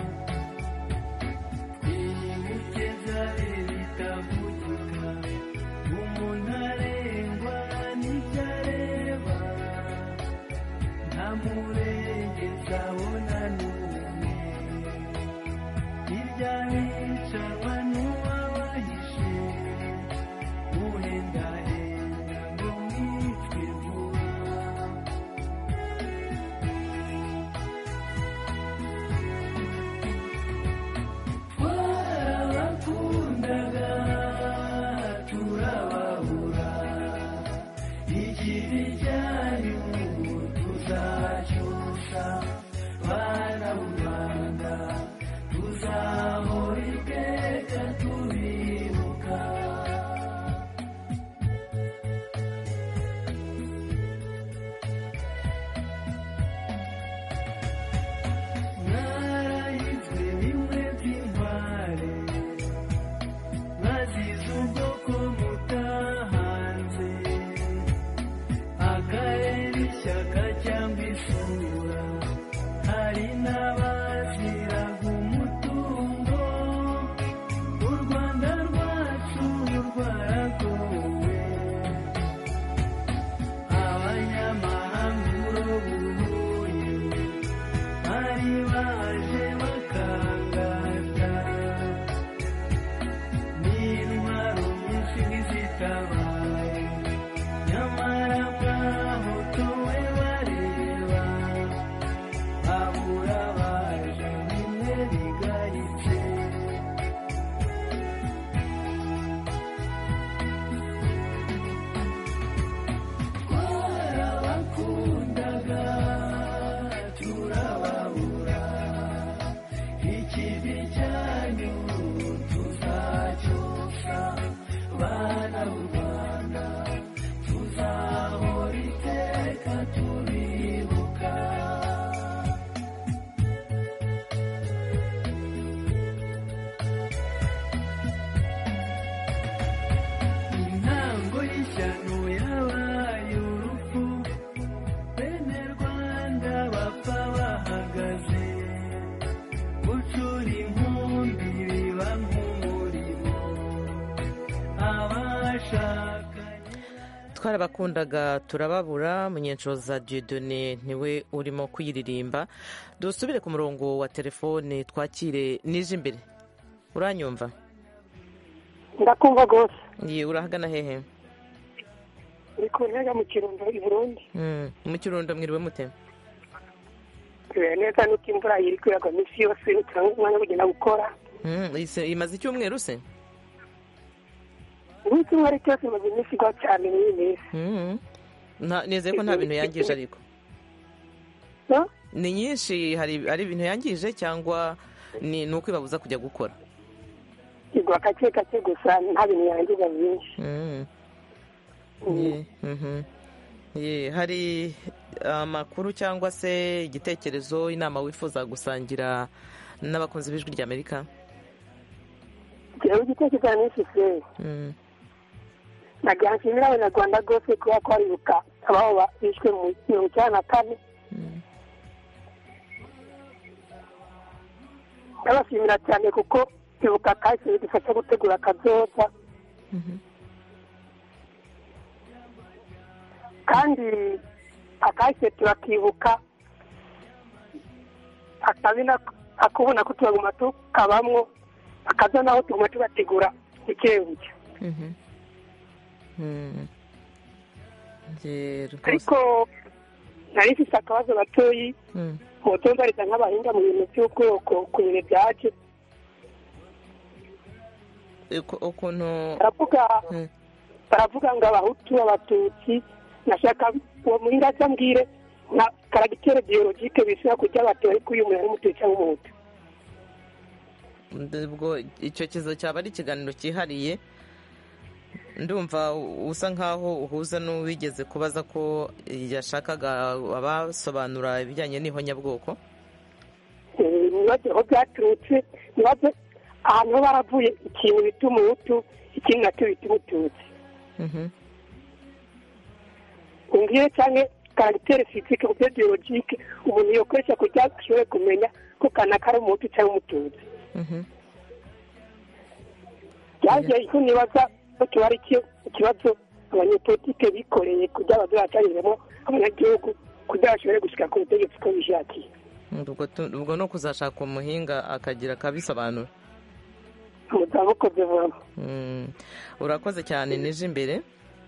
twibuke byari bitavugika umuntu arengwa n'ibyo areba karabaye nyamara bwaho tuwe bareba abura baje bimwe bigaritse twarabakundaga turababura ikibi cyanyu tuzacyosa bana b'u Rwanda tuzahora iteka tubibuka intango y'ishyano yabaye urupfu bene Rwanda bapfa bahagaze gucura inkumbi biba nk'umurimo abashakanye twarabakundaga turababura Munyenshoza Dieudonné niwe urimo kuyiririmba. Dusubire ku murongo wa telefone twakire nije imbere. Uranyumva? ndakumva rwose. Ye urahagana hehe? uri ku ntega mu Kirundo i Burundi. Mu Kirundo mwiriwe mute? neza nuko imvura iri kwiragwa iminsi yose utanga umwanya wo kugenda gukora. Imaze icyumweru se? icyumweru cyose imaze iminsi igwa cyane n'iyi minsi. Nizeye ko nta bintu yangije ariko ni nyinshi. hari ibintu yangije cyangwa ni uko ibabuza kujya gukora? igwa gake gake gusa nta bintu yangiza byinshi. Hari amakuru cyangwa se igitekerezo inama wifuza gusangira n'abakunzi b'ijwi ry'Amerika? Jewe igitekerezo n'ifise nagira nshimira abanyarwanda rwose kuba twaribuka abaho bishwe mu 1994. ndabashimira cyane kuko kwibuka kahise bidufasha gutegura akazoza. kandi akahise turakibuka akabina akubona ko tubaguma tukabamwo akaza naho tuguma tubategura ikebuke. ariko nari mfise akabazo gatoyi mutombariza nk'abahinga mu bintu by'ubwoko ku bintu byaje ukuntu baravuga ngo abahutu abatutsi nashaka uwo muhinga azambwire nka karagiteri biyologike bishobora kujya abatore ariko uyu muntu n'umututsi cyangwa umuhutu. ubwo icyo kizo cyaba ari ikiganiro cyihariye. ndumva usa nkaho uhuza n'uwigeze kubaza ko yashakaga abasobanura ibijyanye n'ihonyabwoko. nibaze aho byaturutse, nibaze ahantu baravuye ikintu bita umuhutu ikindi nacyo bita umututsi. umbwire cyangwa karagiteri fizike ku byo biyologike umuntu yokoresha kugira ngo ashobore kumenya ko kanaka ari umuhutu cyangwa umututsi. byagiye icyo nibaza ko kiba ari ikibazo abanyepolitike bikoreye kugira ngo bazacariremo abanyagihugu kugira bashobore gushyira ku butegetsi uko bishakiye. ubwo no kuzashaka umuhinga akagira akabisobanura. muzamukoze vuba. urakoze cyane nije imbere.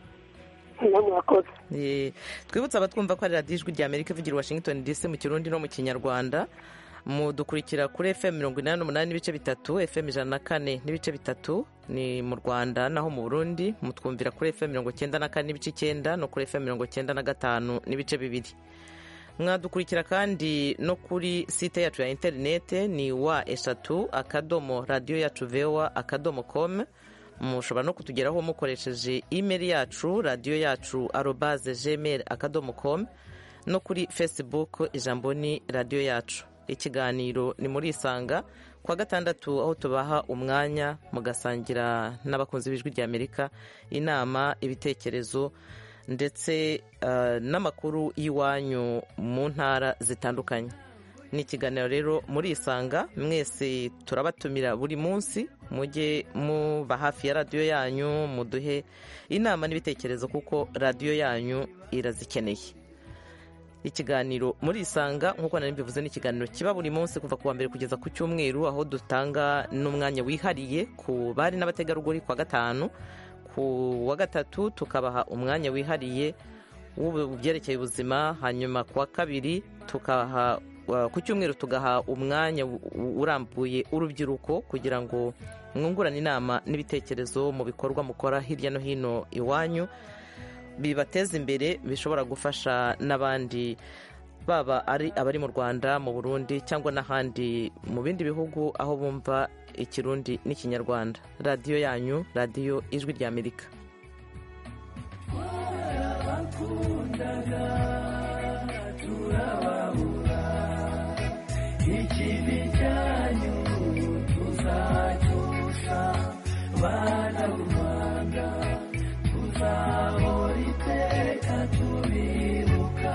twibutse abatwumva ko ari radiyo ijwi ry'Amerika ivugira Washington DC mu Kirundi no mu Kinyarwanda. mudukurikira kuri FM 88 n'ibice bitatu, FM 104 n'ibice bitatu ni mu Rwanda, naho mu Burundi mutwumvira kuri FM 94 n'ibice 9 no kuri FM 95 n'ibice bibiri. mwadukurikira kandi no kuri site yacu ya interinete ni wa@radioyacu.com. mushobora no kutugeraho mukoresheje email yacu radioyacu@gmail.com no kuri Facebook ijambo ni radio yacu. ikiganiro ni muri Isanga kwa gatandatu aho tubaha umwanya mugasangira n'abakunzi b'ijwi ry'Amerika inama, ibitekerezo ndetse n'amakuru y'iwanyu mu ntara zitandukanye. ni ikiganiro rero muri Isanga, mwese turabatumira buri munsi mujye muba hafi ya radiyo yanyu, muduhe inama n'ibitekerezo kuko radiyo yanyu irazikeneye. ikiganiro muri Isanga nk'uko nari mbivuze ni ikiganiro kiba buri munsi kuva ku wa mbere kugeza ku cyumweru, aho dutanga n'umwanya wihariye ku bari n'abategarugori kwa gatanu, ku wa gatatu tukabaha umwanya wihariye w'ibyerekeye ubuzima, hanyuma ku wa kabiri tukaha ku cyumweru tugaha umwanya urambuye urubyiruko kugira ngo mwungurane inama n'ibitekerezo mu bikorwa mukora hirya no hino iwanyu bibateza imbere, bishobora gufasha n'abandi, baba ari abari mu Rwanda, mu Burundi cyangwa n'ahandi mu bindi bihugu aho bumva ikirundi n'ikinyarwanda. radiyo yanyu, radiyo ijwi ry'Amerika. ikibi cyanyu tuzacyusa, bana b'u Rwanda tuzahora iteka tubibuka.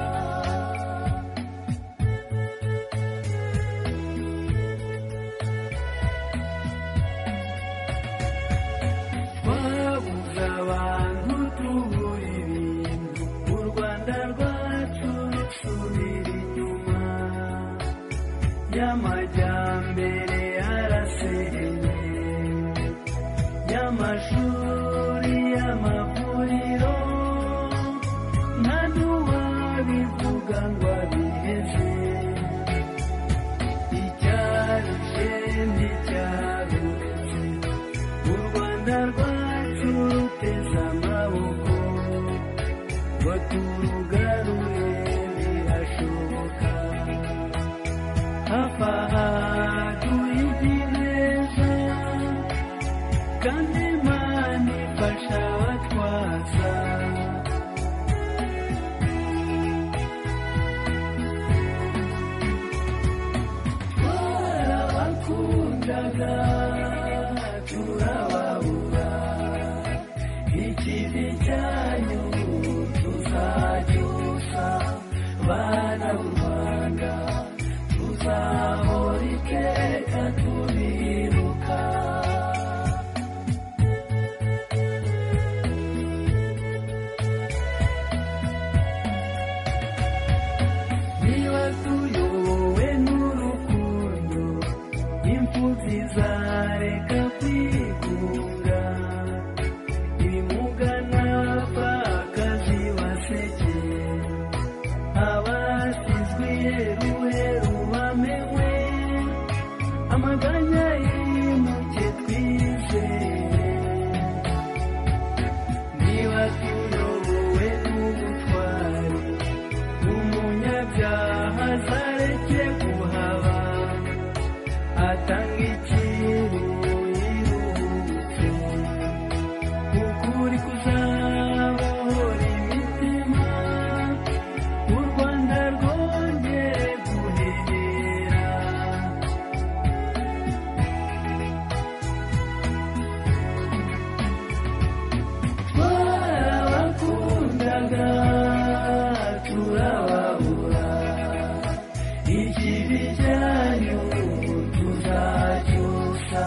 twabuze abantu tubura ibintu, u Rwanda rwacu rusubira inyuma, y'amajyambere arasenye, y'amashuri y'amavuriro nta n'uwabivuga ngo abiheze, icyarushe nticyaruretse, u Rwanda rwacu ruteze amaboko ngo turugarure birashoboka. hafi aha tuyigineza kandi Imana ifasha abatwaza. twarabakundaga turababura, ikibi cyanyu tuzacyusa, bana b'u Rwanda tuzahora iteka tubibuka. niba tuyobowe n'urukundo, imfubyi zareka kwigunga, ibimuga n'abapfakazi baseke, abasizwe iheruheru bamenwe, amaganya yimuke twizere. niba tuyobowe n'ubutwari, umunyabyaha azareke kuhaba, atanga ikiru yiruhutse, ukuri kuzabohora imitima, u Rwanda rwongere guhera. twarabakundaga turababura, ikibi cyanyu tuzacyusa.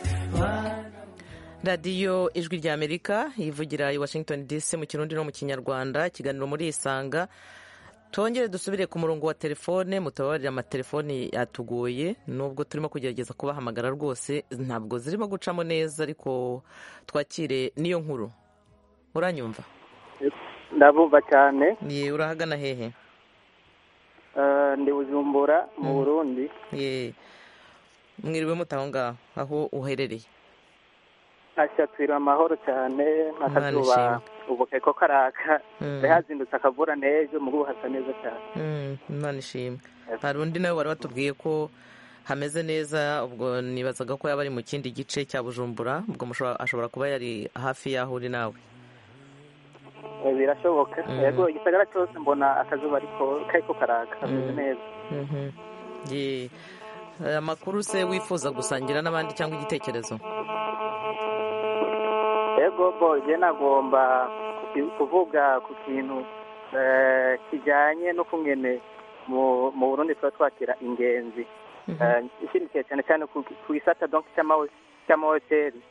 radiyo ijwi ry'Amerika yivugira i Washington DC mu kirundi no mu kinyarwanda, ikiganiro muri Isanga. Tongere dusubire ku murongo wa telefone, mutababarira amatelefoni yatugoye, nubwo turimo kugerageza kubahamagara rwose ntabwo zirimo gucamo neza, ariko twakire niyo nkuru. uranyumva? ndabumva cyane. Ye, urahagana hehe? Ndi Bujumbura mu Burundi. Ye, mwiriwe mutaho ngaho aho uherereye? Twiriwe amahoro cyane, n'akazuba ubu keko karaka, hazindutse akavura neza, mugu hasa neza cyane. Imana ishimwe. Hari undi nawe wari watubwiye ko hameze neza, ubwo nibazaga ko yaba ari mu kindi gice cya Bujumbura, ubwo ashobora kuba yari hafi y'aho uri nawe. Birashoboka. Yego, igisagara cyose mbona akazuba ariko keko karaka, hameze neza. Ye, amakuru se wifuza gusangira n'abandi cyangwa igitekerezo? Yego bo, je nagomba kuvuga ku kintu kijyanye no kungene mu Burundi tuba twakira ingenzi, ishimikiye cyane cyane ku gisata donc cy'amahoteli.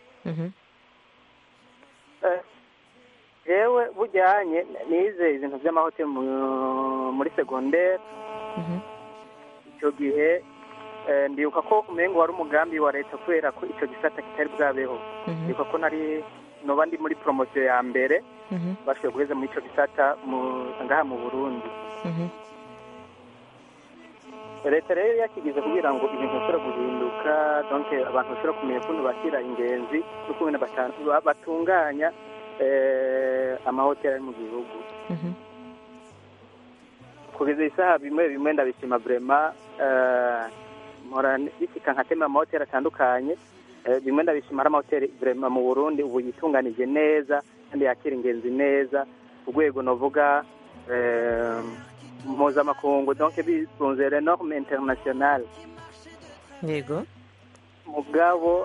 Yewe bujyanye nize ibintu by'amahoteli muri segonderi, icyo gihe ndibuka ko umengo wari umugambi wa leta kubera ko icyo gisata kitari bwabeho. Ndibuka ko nari noba ndi muri promosiyo ya mbere bashoboye guheza muri icyo gisata ngaha mu Burundi. Leta rero yakigize kugira ngo ibintu bishobora guhinduka, donc abantu bashobora kumenya ukuntu bakira ingenzi n'ukuntu batunganya amahoteli ari mu gihugu. Kugeza isaha bimwe ndabishima vraiment, mpora bishika nkatema amahoteli atandukanye, bimwe ndabishima ari amahoteli vraiment mu Burundi ubu yitunganije neza kandi yakira ingenzi neza, urwego novuga mpuzamakungu, donc bisunze les normes internationales. Yego. Mugabo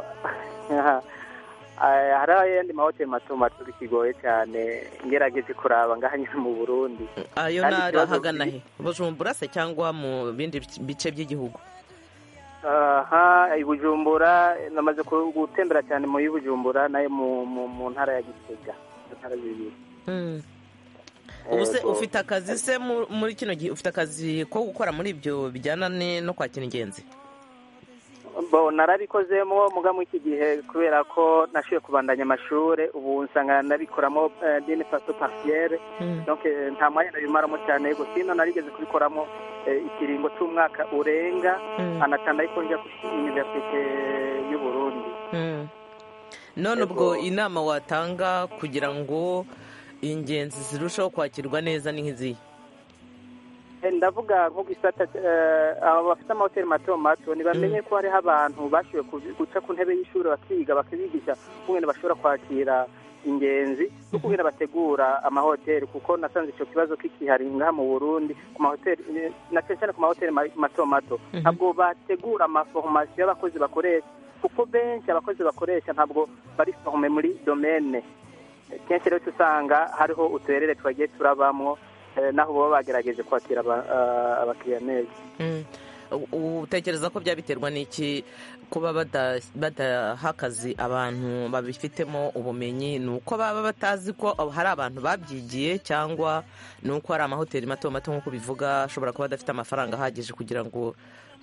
hari ayandi mahoteli mato mato bikigoye cyane ngerageje kuraba ngaha nyine mu Burundi. Ayo narahagana he? Bujumbura se cyangwa mu bindi bice by'igihugu? Bujumbura namaze gutembera cyane mu Bujumbura nayo mu ntara ya Gitega, ntara zibiri. Ubuse ufite akazi se muri kino gihe, ufite akazi ko gukora muri ibyo bijyana no kwakira ingenzi? Narabikozemo muga mu iki gihe kubera ko nashoboye kubandanya amashuri, ubu nsanga nabikoramo d'une façon partielle, donc nta mwanya nabimaramo cyane, yego sino narigeze kubikoramo ikiringo cy'umwaka urenga, anatanda ariko njya ku Université y'u Burundi. None ubwo inama watanga kugira ngo ingenzi zirushaho kwakirwa neza ni nk'izihe? Ndavuga nko gisata abo bafite amahoteli mato mato ntibamenye ko hariho abantu bashoboye guca ku ntebe y'ishuri bakiga bakabigisha ukuntu bashobora kwakira ingenzi n'ukuntu bategura amahoteli, kuko nasanze icyo kibazo kikihari ngaha mu Burundi ku mahoteli, na cyane ku mahoteli mato mato ntabwo bategura amaformation y'abakozi bakoresha, kuko benshi abakozi bakoresha ntabwo bari forme muri domaine. Kenshi rero usanga hariho uturere twagiye turabamwo naho baba bagerageje kwakira abakiriya neza. Utekereza ko byabiterwa n'iki kuba badaha akazi abantu babifitemo ubumenyi? Ni uko baba batazi ko hari abantu babyigiye, cyangwa ni uko hari amahoteli mato mato nk'uko bivuga ashobora kuba adafite amafaranga ahagije kugira ngo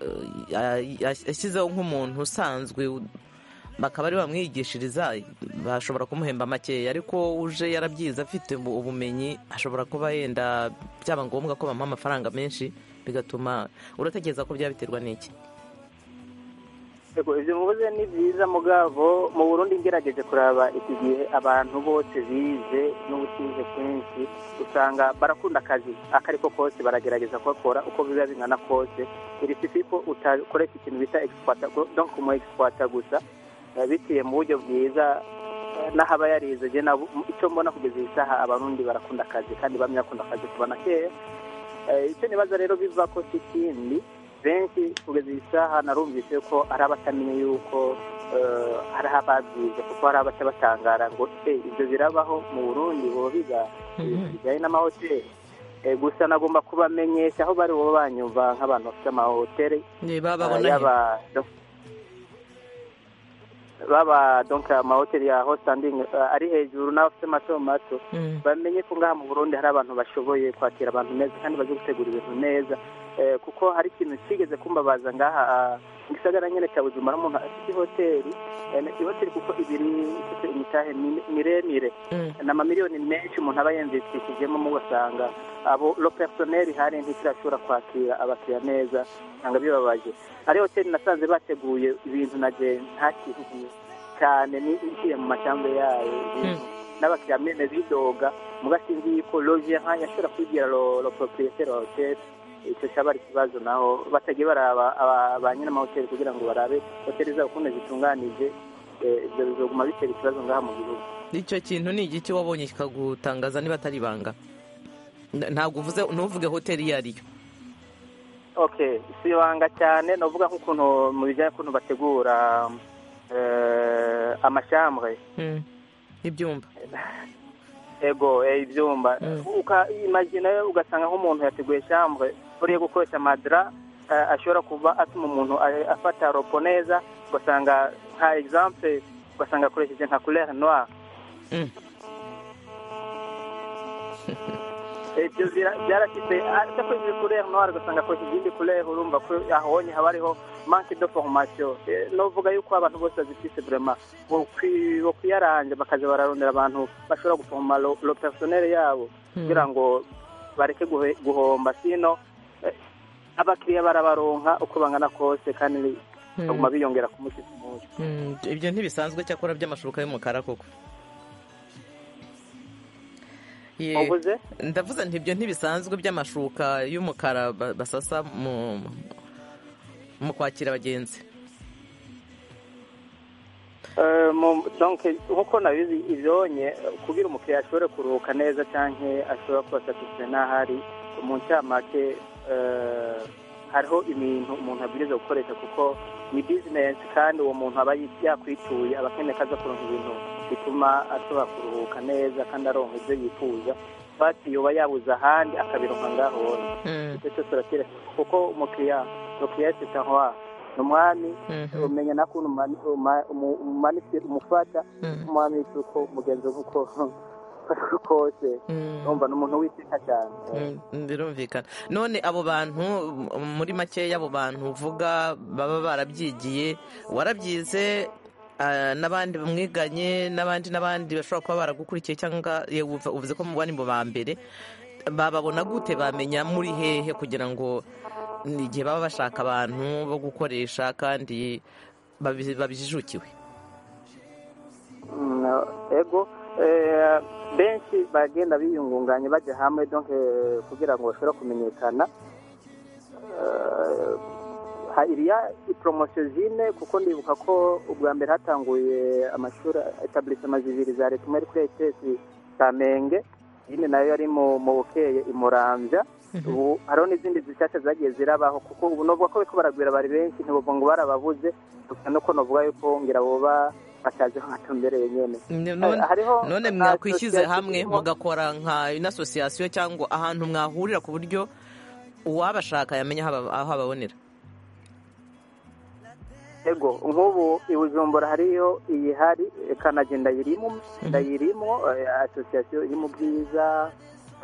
ashyizeho nk'umuntu usanzwe bakaba ari bamwigishiriza, bashobora kumuhemba makeya, ariko uje yarabyize afite ubumenyi ashobora kuba yenda byaba ngombwa ko bamuha amafaranga menshi, bigatuma. Uratekereza ko byabiterwa n'iki? Yego, ibyo muvuze ni byiza, mugabo mu Burundi ngerageje kuraba iki gihe abantu bose bize n'ubusize kwinshi usanga barakunda akazi akariko kose, baragerageza gukora uko biba bingana kose, iri sifiko utakoresha ikintu bita exploiter, donc mu exploiter gusa bitiye mu buryo bwiza n'ahaba yarize. Je nabo icyo mbona kugeza isaha abarundi barakunda akazi kandi bamya akunda akazi kubana kera. Icyo nibaza rero biva ko sikindi benshi kugeza isaha narumvise ko ari abatamenye yuko hari ababyize, kuko hari abaca batangara ngo ibyo birabaho mu Burundi bo biga bijyanye n'amahoteli. Gusa nagomba kubamenyesha aho bari bo banyumva nk'abantu bafite amahoteli baba donc amahoteli ya hostanding ari hejuru n'abafite mato mato, bamenye ko ngaha mu Burundi hari abantu bashoboye kwakira abantu neza kandi bazi gutegura ibintu neza, kuko hari ikintu kigeze kumbabaza ngaha gisagara nyene cya Bujumbura, umuntu afite hoteli kuko ibiri ifite imitahe miremire n'amamiliyoni menshi umuntu aba yenzikishijemo, mugasanga abo lo personnel hari ntikirashobora kwakira abakiriya neza, nanga bibabaje. Ari hoteli nasanze bateguye ibintu naje ntakintu cyane, n'ikiye mu macambe yayo n'abakiriya mene bidoga, mugasingiye ko loger yashobora kwigira lo propriétaire wa hoteli. Icyo cyaba ari ikibazo, naho batagiye baraba abanyina amahoteli kugira ngo barabe hoteli zabo ukuntu zitunganije, ibyo bizoguma bitera ikibazo ngaha mu gihugu. Icyo kintu ni igiki wabonye kikagutangaza niba atari ibanga? Ntabwo ntuvuge hoteli iyo ariyo. Okay, si ibanga cyane, navuga nk'ukuntu mu bijyanye n'ukuntu bategura amashambre, ibyumba. Ego, ibyumba. Imagine ugasanga nk'umuntu yateguye chambre, uriye gukoresha madra, ashobora kuba atuma umuntu afata ropo neza, ugasanga nka exemple, ugasanga akoresheje nka couleur noire. ibyo byarashyize adakoze couleur noire ugasanga akoze izindi couleur urumva ko ahonye haba hariho manque de formation novuga yuko abantu bose bazifise vraiment bo kwiyaranja bakaza bararondera abantu bashobora gufoma lo personnel yabo kugira ngo bareke guhomba sino abakiriya barabaronka uko bangana kose kandi baguma biyongera ku munsi ku munsi. Ibyo ntibisanzwe cyakora by'amashuka y'umukara koko. Ndavuze nti ibyo ntibisanzwe by'amashuka y'umukara basasa mu kwakira abagenzi. Donc nkuko nabizi ibyonye kugira umukiriya ashobore kuruhuka neza cyangwa ashobora kuba satisfait n'ahari mu ncamake hariho ibintu umuntu abwiriza gukoresha kuko ni business kandi uwo muntu aba yakwituye aba akeneye ko aza kuronka ibintu bituma ashobora kuruhuka neza kandi aronka ibyo yifuza bati yoba yabuze ahandi akabironka ngaho icyo cyose urakira kuko umukiriya sitahwa umwami umenya nakuntu umanitse umufata umwami uko mugenzi uko kose numva n'umuntu witeka cyane birumvikana. None abo bantu muri makeya abo bantu uvuga baba barabyigiye warabyize n'abandi bamwiganye n'abandi bashobora kuba baragukurikiye cyangwa uvuze ko mubani mu ba mbere bababona gute bamenya muri hehe kugira ngo igihe baba bashaka abantu bo gukoresha kandi babijijukiwe? Ego benshi bagenda biyungunganya bajya hamwe donc kugira ngo bashobore kumenyekana. Iriya promotion zine kuko ndibuka ko ubwa mbere hatanguye amashuri etablissement zibiri za leta muri ETS Kamenge yine nayo yari mu Bukeye imuramvya. Ubu hariho n'izindi zishyashya zagiye zirabaho kuko ubu novuga ko bariko baragwira bari benshi ntibovuga ngo barababuze nuko novuga yuko ngira boba bataje batumbereye nyene. None mwakwishyize hamwe mugakora nka une association cyangwa ahantu mwahurira ku buryo uwabashaka yamenya aho ababonera? Ego nk'ubu i Bujumbura hariyo iyi hari kanagenda ndayirimo association iri mu Bwiza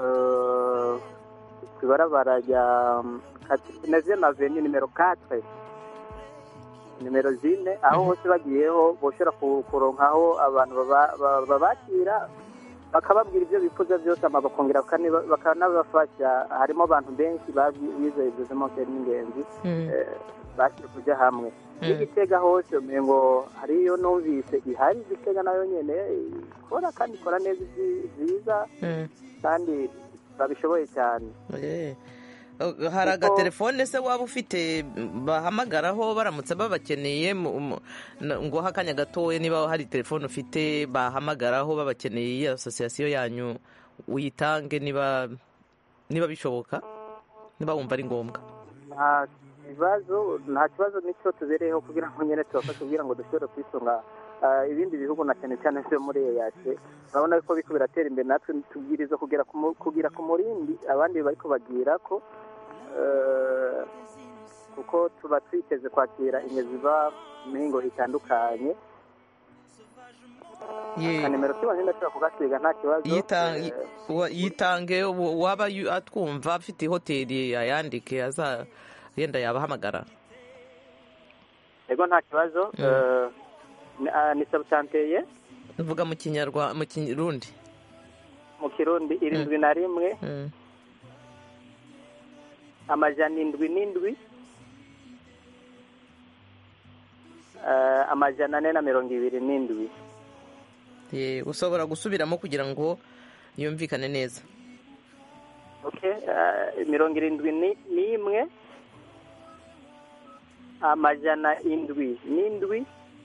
ibarabara rya 9e avenue numero 4 nimero 4 aho hose bagiyeho boshora kuronkaho abantu babakira bakababwira ibyo bifuza byose bakongera bakanabafasha. Harimo abantu benshi bizeye ibyo z'amokeri n'ingenzi bashije kujya hamwe n'igitega hose umengo hariyo numvise ihari igitega nayo nyene ikora kandi ikora neza nziza kandi babishoboye cyane. Hari agatelefone se waba ufite bahamagaraho baramutse babakeneye ngo hakanya gatoya niba hari telefone ufite bahamagaraho babakeneye iyi association yanyu uyitange niba bishoboka, niba wumva ari ngombwa? Nta kibazo nicyo tubereyeho kugira ngo nyine tubafashe kugira ngo dushobore kwisunga ibindi bihugu na cyane cyane byo muri EAC. urabona ko biko biratera imbere natwe tubwiriza kugira ku murindi abandi bariko bagira ko kuko tuba twiteze kwakira inyeziba mihingo itandukanye. Nimero kibanje ndashaka kugasiga nta kibazo. Yitange waba atwumva afite hoteli yayandike yenda yabahamagara. Ego nta kibazo. Ni sabutanteye uvuga mu Kinyarwanda mu Kirundi 71 amajana 7 amajana 427. Ushobora gusubiramo kugira ngo yumvikane neza. Okay, 71 amajana 7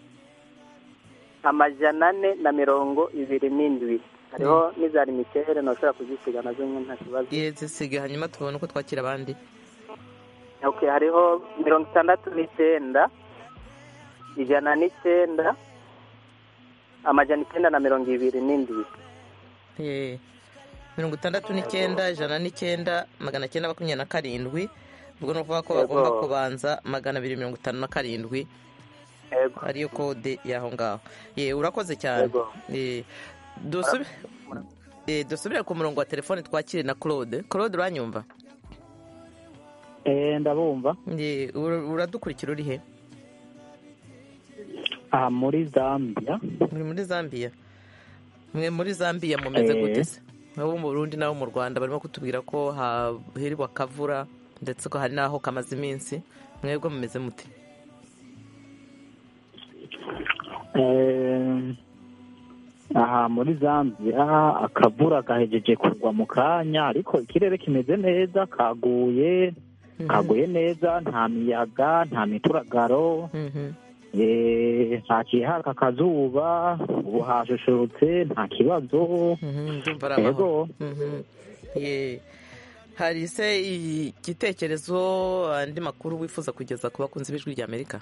amajana 427. Hariho n'izari mitere nashobora kuzisiga nazo nta kibazo. Zisiga hanyuma tubone uko twakira abandi. Okay, hariho 69 109 amajana 927. 69 109 927. Ubwo no kuvuga ko bagomba kubanza 257. Ariyo kode yaho ngaho. Urakoze cyane. dusubire ku murongo wa telefone twakire na Claude. Claude uranyumva? Ndabumva. Uradukurikira uri he? Muri Zambia. Muri Zambia. Mwe muri Zambia mumeze gute se? Abo mu Burundi n'abo mu Rwanda barimo kutubwira ko haherirwa kavura ndetse ko hari naho kamaze iminsi. Mwebwe mumeze mute? Aha muri Zambia akavura gahejeje kugwa mu kanya, ariko ikirere kimeze neza, kaguye neza, nta miyaga, nta mituragaro. Haciye haka akazuba, ubu hashushurutse, nta kibazo. Yego. Hari se igitekerezo, andi makuru wifuza kugeza ku bakunzi b'Ijwi rya Amerika?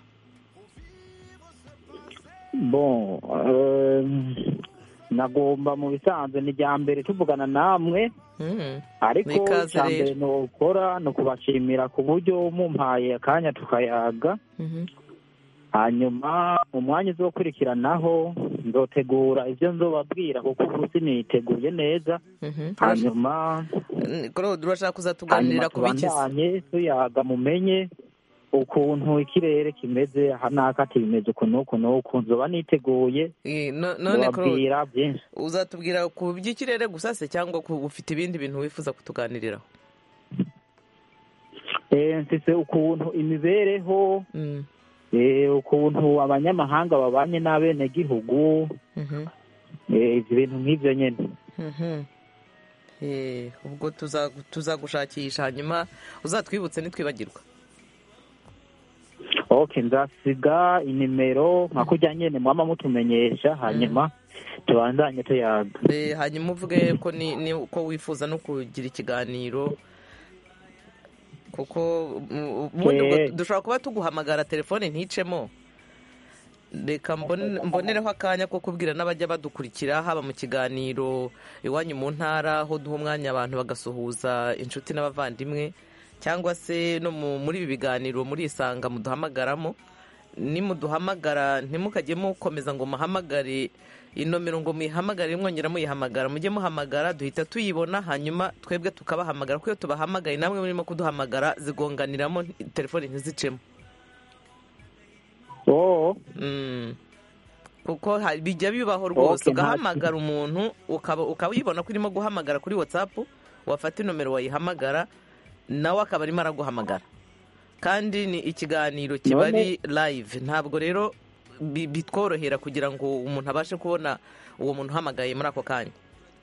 Nagomba mu bisanzwe ni rya mbere tuvugana namwe, ariko icya mbere nukora ni ukubashimira ku buryo mumpaye akanya tukayaga. Hanyuma mu mwanya uzo gukurikiranaho nzotegura ibyo nzobabwira kuko ubu siniteguye neza. Hanyuma urashaka kuzatuganirira ku biki? Tuyaga mumenye ukuntu ikirere kimeze, hanakati bimeze ukuntu nzoba niteguye. None babwira byinshi. Uzatubwira ku by'ikirere gusa se cyangwa ufite ibindi bintu wifuza kutuganiriraho? Mfise ukuntu imibereho, ukuntu abanyamahanga babanye n'abenegihugu, ibyo bintu nk'ibyo nyine. Ubwo tuzagushakisha hanyuma uzatwibutse nitwibagirwa. Nzasiga inimero nka kujya nyene mwama mutumenyesha, hanyuma tubandanye tuyaga. Hanyuma uvuge ko ni uko wifuza no kugira ikiganiro, kuko dushobora kuba tuguhamagara telefone nticemo. Reka mbonereho akanya ko kubwira n'abajya badukurikira, haba mu kiganiro iwanyu mu ntara, aho duha umwanya abantu bagasuhuza inshuti n'abavandimwe, cyangwa se no muri ibi biganiro muri Isanga muduhamagaramo. Nimuduhamagara ntimukajye mukomeza ngo muhamagare inomero ngo muyihamagare mwongera muyihamagara, mujye muhamagara duhita tuyibona, hanyuma twebwe tukabahamagara, kuko iyo tubahamagaye namwe murimo kuduhamagara zigonganiramo, telefone ntizicemo. Kuko bijya bibaho rwose, ugahamagara umuntu ukabibona ko urimo guhamagara kuri WhatsApp, wafata inomero wayihamagara nawe akaba arimo araguhamagara, kandi ni ikiganiro kiba ari live. Ntabwo rero bitworohera kugira ngo umuntu abashe kubona uwo muntu uhamagaye muri ako kanya.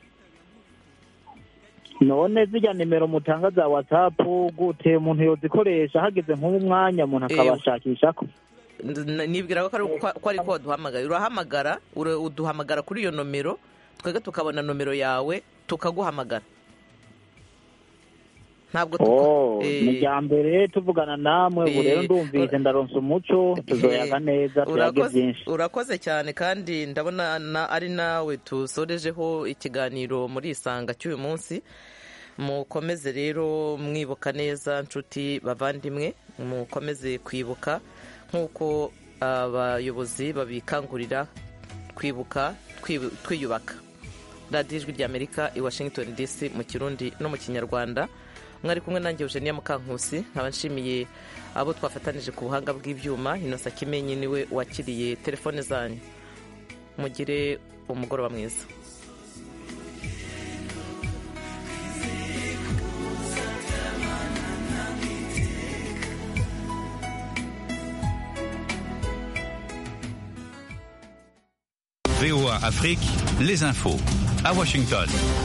None zijya nimero mutanga za WhatsApp gute umuntu yozikoresha hageze nk'umwanya umuntu akabashakisha ko? Nibwira ko ari ko waduhamagaye. Urahamagara, uduhamagara kuri iyo nomero, twebwe tukabona nomero yawe tukaguhamagara. Ntabwo ni rya mbere tuvugana namwe, ubu rero ndumvise ndaronsa umuco, tuzoyaga neza, tuyage byinshi. Urakoze cyane, kandi ndabona ari nawe tusorejeho ikiganiro muri Isanga cy'uyu munsi. Mukomeze rero mwibuka neza nshuti bavandimwe, mukomeze kwibuka nk'uko abayobozi babikangurira kwibuka twiyubaka. Radio Ijwi rya Amerika i Washington DC mu Kirundi no mu Kinyarwanda. Mwari kumwe nanjye Eugenia Mukankusi, nkaba nshimiye abo twafatanije ku buhanga bw'ibyuma. Innocent Kimenyi niwe wakiriye telefone zanyu. Mugire umugoroba mwiza. VOA Afrique, les infos à Washington.